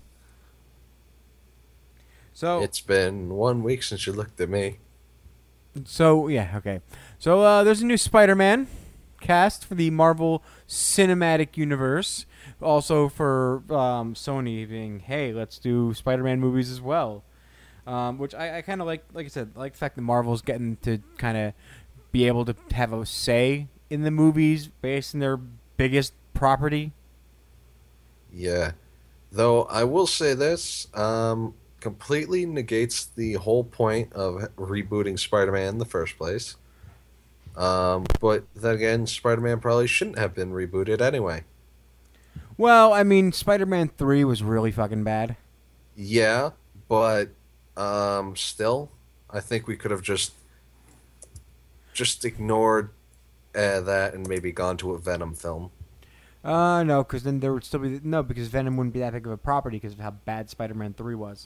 So it's been one week since you looked at me. So yeah, okay. So uh, there's a new Spider-Man cast for the Marvel Cinematic Universe. Also for um, Sony being, hey, let's do Spider-Man movies as well. Um, which I, I kind of like. Like I said, I like the fact that Marvel's getting to kind of be able to have a say in the movies based on their biggest property. Yeah, though I will say this. Um, completely negates the whole point of rebooting Spider-Man in the first place. Um, but then again, Spider-Man probably shouldn't have been rebooted anyway. Well, I mean, Spider-Man three was really fucking bad. Yeah, but um, still, I think we could have just just ignored uh, that and maybe gone to a Venom film. Uh, no, because then there would still be... No, because Venom wouldn't be that big of a property because of how bad Spider-Man three was.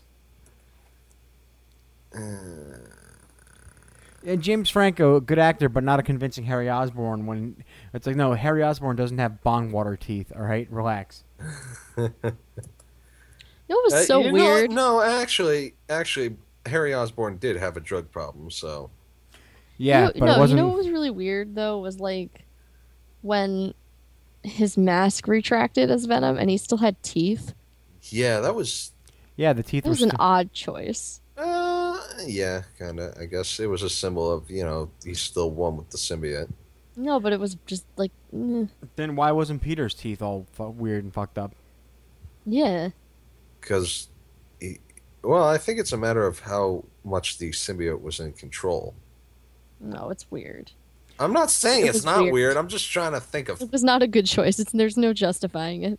Uh, and James Franco, a good actor, but not a convincing Harry Osborn. When it's like, no, Harry Osborn doesn't have bong water teeth. All right, relax. You know, it was so uh, weird. Know, no, actually, actually, Harry Osborn did have a drug problem. So yeah, you know, but no, it wasn't... you know what was really weird though was like when his mask retracted as Venom and he still had teeth. Yeah, that was. Yeah, the teeth. It was were an st- odd choice. Uh, yeah, kind of. I guess it was a symbol of, you know, he's still one with the symbiote. No, but it was just like. Mm. Then why wasn't Peter's teeth all fu- weird and fucked up? Yeah. Because, well, I think it's a matter of how much the symbiote was in control. No, it's weird. I'm not saying It it's was not weird. weird. I'm just trying to think of. It was not a good choice. It's there's no justifying it.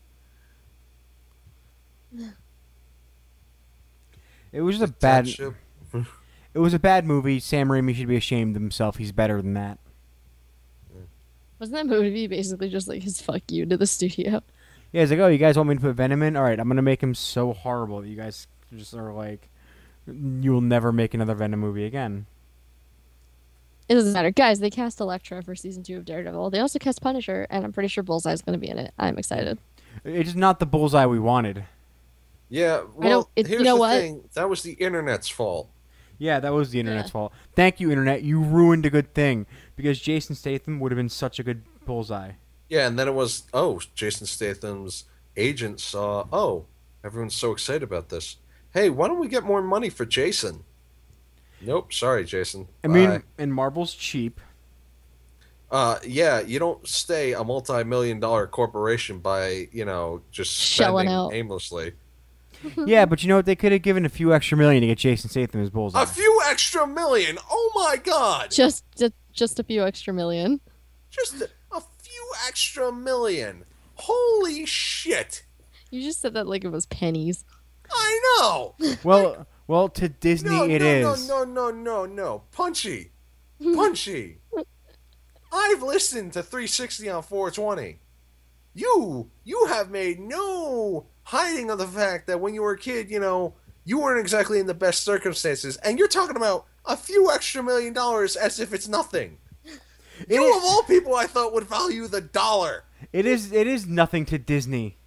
It was a bad. It was a bad movie. Sam Raimi should be ashamed of himself. He's better than that. Wasn't that movie basically just like his fuck you to the studio? Yeah, he's like, oh, you guys want me to put Venom in? All right, I'm gonna make him so horrible that you guys just are like, you will never make another Venom movie again. It doesn't matter, guys. They cast Elektra for season two of Daredevil. They also cast Punisher, and I'm pretty sure Bullseye's going to be in it. I'm excited. It's not the Bullseye we wanted. Yeah, well, it, here's you know the what? thing. That was the internet's fault. Yeah, that was the internet's yeah. fault. Thank you, internet. You ruined a good thing because Jason Statham would have been such a good bullseye. Yeah, and then it was, oh, Jason Statham's agent saw, oh, everyone's so excited about this. Hey, why don't we get more money for Jason? Nope, sorry, Jason. I mean, Bye. And Marvel's cheap. Uh, yeah, you don't stay a multi-million dollar corporation by, you know, just shelling out aimlessly. Yeah, but you know what? They could have given a few extra million to get Jason Statham as bullseye. A few extra million? Oh my god! Just, just, just a few extra million. Just a, a few extra million. Holy shit! You just said that like it was pennies. I know. Well, like, well, to Disney no, it no, is. No, no, no, no, no, Punchy, Punchy. I've listened to three sixty on four twenty. You, you have made no hiding of the fact that when you were a kid, you know, you weren't exactly in the best circumstances, and you're talking about a few extra million dollars as if it's nothing. It you is, of all people, I thought would value the dollar. It is, it is nothing to Disney.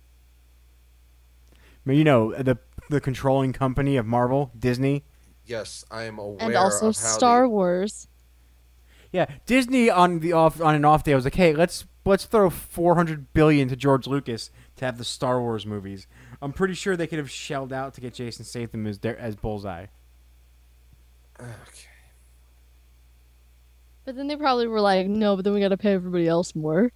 I mean, you know, the the controlling company of Marvel, Disney. Yes, I am aware. And also of how Star the... Wars. Yeah, Disney on the off on an off day was like, hey, let's let's throw four hundred billion to George Lucas to have the Star Wars movies. I'm pretty sure they could have shelled out to get Jason Statham as their, as Bullseye. Okay. But then they probably were like, no, but then we got to pay everybody else more.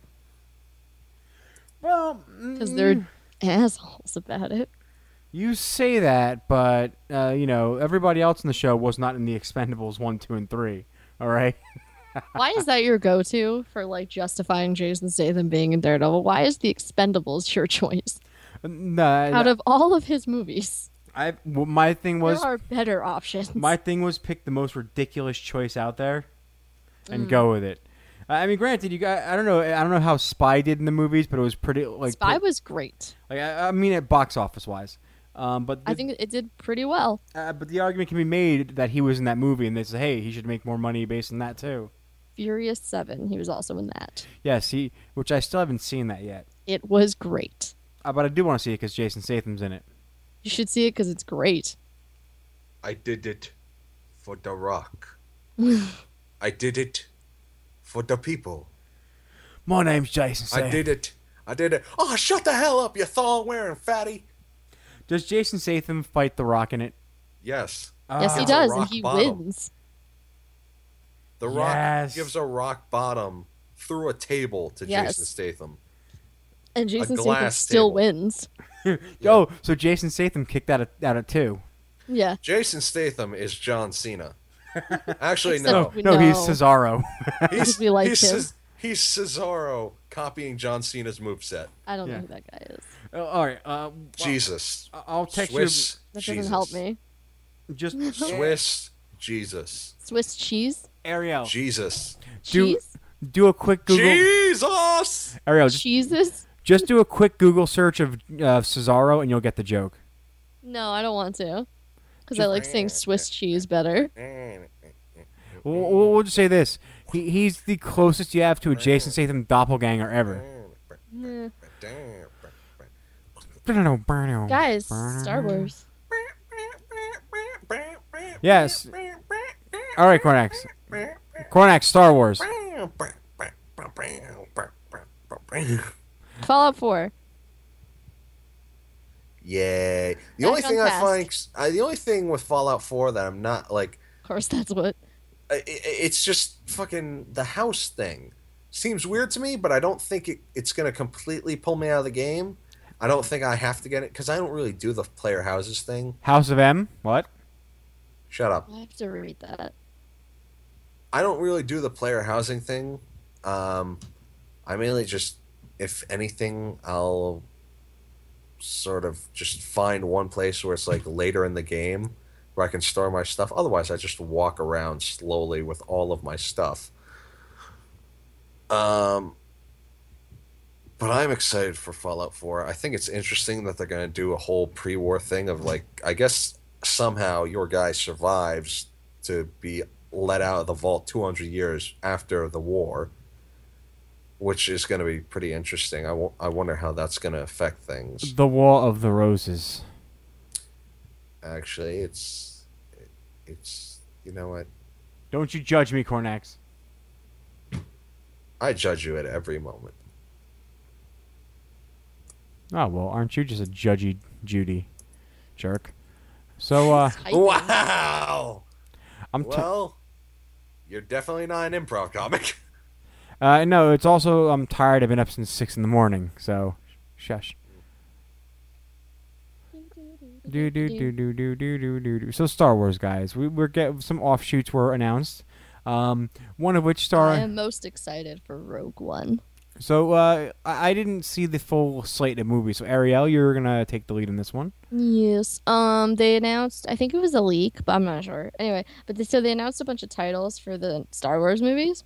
Well, because they're assholes about it. You say that, but uh, you know, everybody else in the show was not in the Expendables one, two, and three. All right. Why is that your go-to for like justifying Jason Statham being in Daredevil? Why is the Expendables your choice? Nah, Out nah. of all of his movies, I well, my thing was there are better options. My thing was pick the most ridiculous choice out there, and Mm. go with it. I mean, granted, you got I don't know I don't know how Spy did in the movies, but it was pretty like Spy pretty, was great. Like I, I mean, at box office wise. Um, but the, I think it did pretty well. Uh, but the argument can be made that he was in that movie, and they say, hey, he should make more money based on that too. Furious seven, he was also in that. Yes, he, which I still haven't seen that yet. It was great. Uh, but I do want to see it because Jason Statham's in it. You should see it because it's great. I did it for The Rock. I did it for the people. My name's Jason Statham. I did it. I did it. Oh, shut the hell up, you thong-wearing fatty. Does Jason Statham fight The Rock in it? Yes. Yes, he Gives does, a and rock he bottom. wins. The Rock Yes. gives a rock bottom through a table to Yes. Jason Statham. And Jason A Statham glass still table. wins. Oh, so Jason Statham kicked out of out of two. Yeah. Jason Statham is John Cena. Actually, Except no. we No, he's know. Cesaro. He's, We like he's, him. Ces- he's Cesaro copying John Cena's moveset. I don't Yeah. know who that guy is. Uh, all right. Uh, well, Jesus. I'll text Swiss That Jesus. doesn't help me. you. Just Swiss Jesus. Swiss cheese? Ariel. Jesus. Do Cheese? do a quick Google. Jesus! Ariel, just, Cheeses? just do a quick Google search of uh, Cesaro, and you'll get the joke. No, I don't want to. Because I like saying Swiss cheese better. We'll, we'll we'll just say this: he he's the closest you have to a Jason Statham doppelganger ever. Yeah. Guys, Guys, Star Wars. Yes. All right, Cornax. Cornax, Star Wars. Fallout four. Yay. The Back only on thing I task. find, I, the only thing with Fallout four that I'm not like, Of course, that's what. I- I- it's just fucking the house thing. Seems weird to me, but I don't think it, it's going to completely pull me out of the game. I don't think I have to get it because I don't really do the player houses thing. House of M. What? Shut up. I have to read that. I don't really do the player housing thing. Um, I mainly just, if anything, I'll sort of just find one place where it's like later in the game where I can store my stuff. Otherwise, I just walk around slowly with all of my stuff. Um, but I'm excited for Fallout four. I think it's interesting that they're going to do a whole pre-war thing of like, I guess somehow your guy survives to be let out of the vault two hundred years after the war, which is going to be pretty interesting. I, w- I wonder how that's going to affect things. The Wall of the Roses. Actually, it's it's you know what? Don't you judge me, Cornax. I judge you at every moment. Oh, well, aren't you just a judgy Judy jerk? So, uh... Wow! I'm t- well, you're definitely not an improv comic. uh, no, it's also, I'm tired. I've been up since six in the morning, so... Shush. Do, do, do, do, do, do, do, do, do. So, Star Wars, guys. We, we're get some offshoots were announced. Um, one of which star... I am most excited for Rogue One. So, uh, I I didn't see the full slate of movies. So, Ariel, you're going to take the lead in this one. Yes. Um, they announced, I think it was a leak, but I'm not sure. Anyway, but they, so they announced a bunch of titles for the Star Wars movies.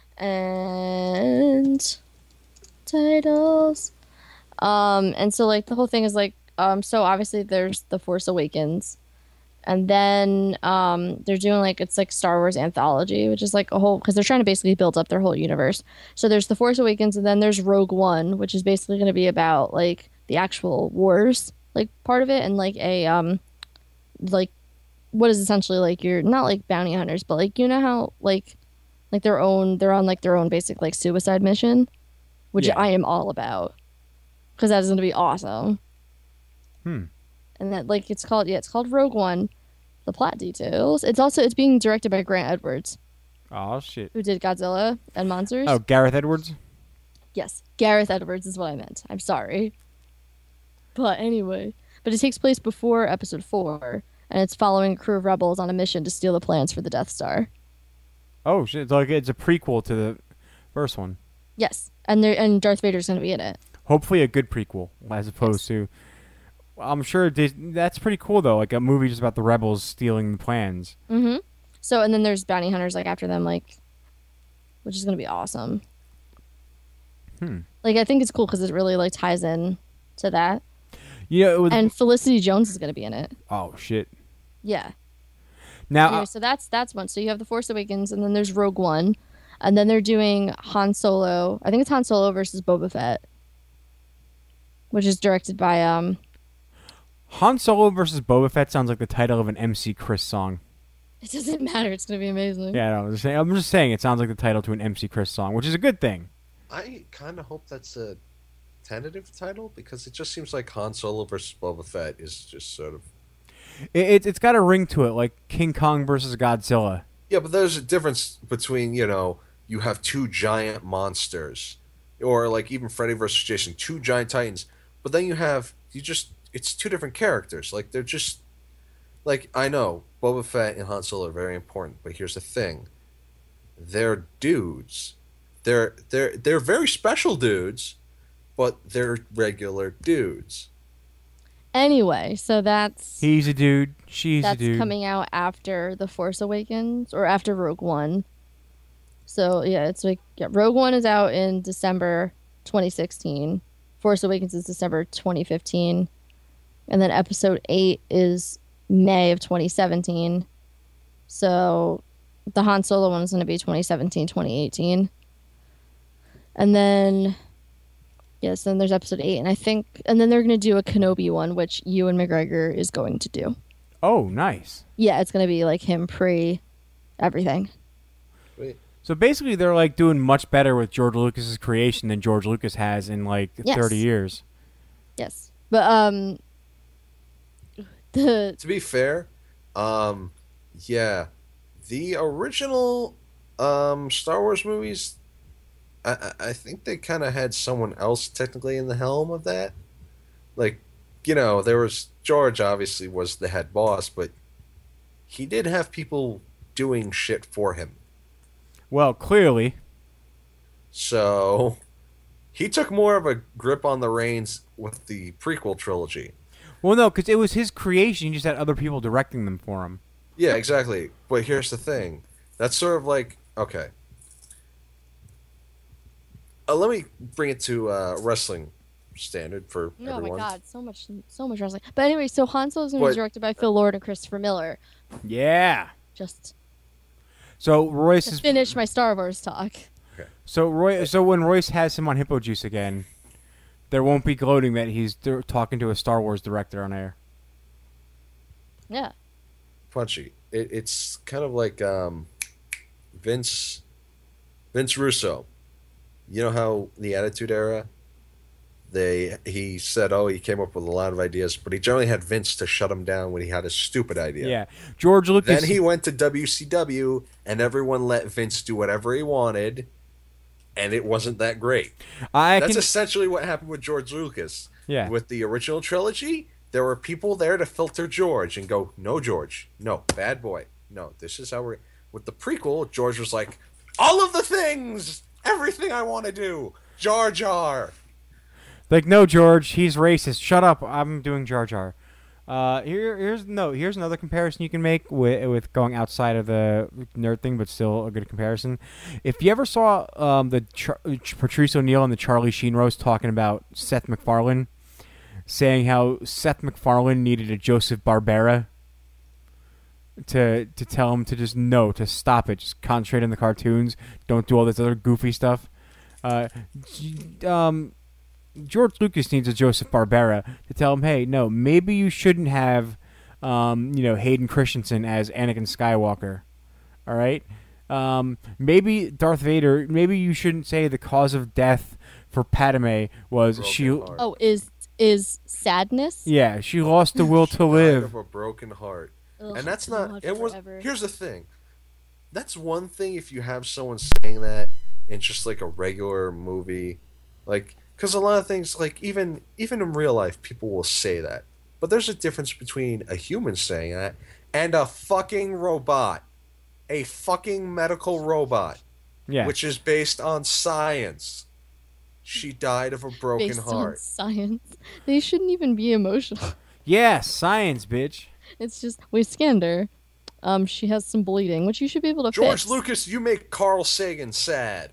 And... Titles... Um, and so, like, the whole thing is, like, um, so obviously there's The Force Awakens. And then um, they're doing, like, it's like Star Wars Anthology, which is like a whole, because they're trying to basically build up their whole universe. So there's The Force Awakens, and then there's Rogue One, which is basically going to be about, like, the actual wars, like, part of it, and, like, a, um, like, what is essentially, like, your, not, like, bounty hunters, but, like, you know how, like, like, their own, they're on, like, their own basic, like, suicide mission, which Yeah. I am all about, because that is going to be awesome. Hmm. And that, like, it's called, yeah, it's called Rogue One. The plot details. It's also, it's being directed by Grant Edwards, Oh, shit. who did Godzilla and Monsters. Oh, Gareth Edwards? Yes, Gareth Edwards is what I meant. I'm sorry. But anyway, but it takes place before Episode four, and it's following a crew of rebels on a mission to steal the plans for the Death Star. Oh, shit. It's like it's a prequel to the first one. Yes, and there and Darth Vader's going to be in it. Hopefully a good prequel, as opposed to... I'm sure Dis- that's pretty cool, though. Like, a movie just about the rebels stealing the plans. Mm-hmm. So, and then there's bounty hunters, like, after them, like, which is going to be awesome. Hmm. Like, I think it's cool because it really, like, ties in to that. Yeah, it was... And Felicity Jones is going to be in it. Oh, shit. Yeah. Now, Anyway, uh, so that's that's one. So you have The Force Awakens, and then there's Rogue One, and then they're doing Han Solo. I think it's Han Solo versus Boba Fett, which is directed by um. Han Solo versus Boba Fett sounds like the title of an M C Chris song. It doesn't matter. It's gonna be amazing. Yeah, no, I'm just saying, I'm just saying it sounds like the title to an M C Chris song, which is a good thing. I kind of hope that's a tentative title because it just seems like Han Solo versus Boba Fett is just sort of. It, it, it's got a ring to it, like King Kong versus Godzilla. Yeah, but there's a difference between, you know, you have two giant monsters, or like even Freddy versus Jason, two giant titans, but then you have, you just, it's two different characters. Like, they're just, like, I know, Boba Fett and Han Solo are very important, but here's the thing. They're dudes. They're, they're, they're very special dudes, but they're regular dudes. Anyway, so that's He's a dude. She's that's a dude. coming out after The Force Awakens or after Rogue One. So yeah, it's like yeah, Rogue One is out in December twenty sixteen. Force Awakens is December twenty fifteen, and then Episode eight is May of twenty seventeen. So the Han Solo one is going to be twenty seventeen, twenty eighteen, and then. Yes, then there's episode eight, and I think, and then they're going to do a Kenobi one, which Ewan McGregor is going to do. Oh, nice. Yeah, it's going to be like him pre everything. Wait. So basically, they're like doing much better with George Lucas's creation than George Lucas has in like Yes. thirty years. Yes, but um, the To be fair, um, yeah, the original um Star Wars movies, I I I think they kind of had someone else technically in the helm of that. Like, you know, there was George obviously was the head boss, but he did have people doing shit for him. Well, clearly. So he took more of a grip on the reins with the prequel trilogy. Well, no, because it was his creation. He just had other people directing them for him. Yeah, exactly. But here's the thing. That's sort of like, okay. Uh, let me bring it to uh, wrestling standard for oh everyone. my god, so much, so much wrestling. But anyway, so Han Solo is going to But- be directed by Phil Lord and Christopher Miller. Yeah. Just So Royce to is. finish my Star Wars talk. So Roy. So when Royce has him on Hippo Juice again, there won't be gloating that he's th- talking to a Star Wars director on air. Yeah. Punchy. it, it's kind of like um, Vince Vince Russo. You know how the Attitude Era, they he said, oh, he came up with a lot of ideas, but he generally had Vince to shut him down when he had a stupid idea. Yeah, George Lucas. Then he went to W C W, and everyone let Vince do whatever he wanted, and it wasn't that great. I That's can... essentially what happened with George Lucas. Yeah. With the original trilogy, there were people there to filter George and go, no, George, no, bad boy, no, this is how we're... With the prequel, George was like, all of the things, everything I want to do, Jar Jar. Like, no, George, he's racist. Shut up. I'm doing Jar Jar. Uh, here, here's no. Here's another comparison you can make with with going outside of the nerd thing, but still a good comparison. If you ever saw um, the Char- Patrice O'Neal and the Charlie Sheen roast talking about Seth MacFarlane, saying how Seth MacFarlane needed a Joseph Barbera to to tell him to just no, to stop it, just concentrate on the cartoons, don't do all this other goofy stuff. Uh, um. George Lucas needs a Joseph Barbera to tell him, hey, no, maybe you shouldn't have, um, you know, Hayden Christensen as Anakin Skywalker. All right? Um, maybe Darth Vader, maybe you shouldn't say the cause of death for Padme was Broken she... heart. Oh, is is sadness? Yeah, she lost the will to Died live. of a broken heart. Ugh, and that's so not... much It was. forever. Here's the thing. That's one thing if you have someone saying that in just like a regular movie. Like... Because a lot of things, like, even even in real life, people will say that. But there's a difference between a human saying that and a fucking robot. A fucking medical robot. Yeah. Which is based on science. She died of a broken Based heart. on science. They shouldn't even be emotional. Yeah, science, bitch. It's just, we scanned her. Um, she has some bleeding, which you should be able to George fix. Lucas, you make Carl Sagan sad.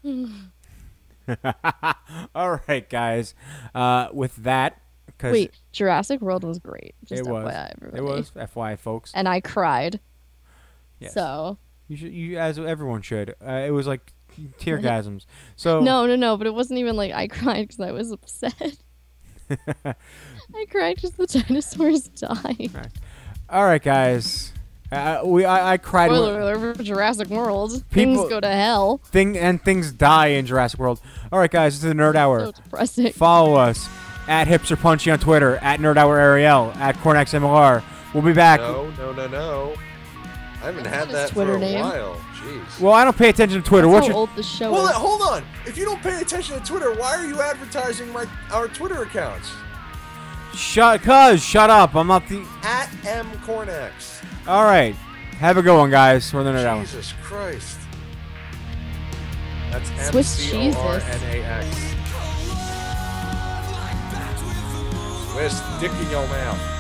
All right, guys. Uh, with that, cause Wait, Jurassic World was great. Just it F Y I, was. everybody. It was F Y I, folks. And I cried. Yes. So. You should, you as everyone should. Uh, it was like teargasms. So No, no, no. But it wasn't even like I cried because I was upset. I cried because the dinosaurs died. Right. All right, guys. Uh, we I, I cried. Spoiler when, alert for Jurassic World. People- Things go to hell. Thing and things die in Jurassic World. All right, guys. This is the Nerd Hour. So depressing. Follow us at Hipster Punchy on Twitter, at Nerd Hour Ariel, at Cornex M L R. We'll be back. No, no, no, no. I haven't had his that Twitter for a name. while. Jeez. Well, I don't pay attention to Twitter. That's What's how your old the show Well, is. hold on. If you don't pay attention to Twitter, why are you advertising my our Twitter accounts? shut? Cuz shut up. I'm not the. At M Cornex. All right. Have a good one, guys. We're the Nerd Hour. Jesus Christ. That's M Swiss C O R N A X. Swiss dick in your mouth.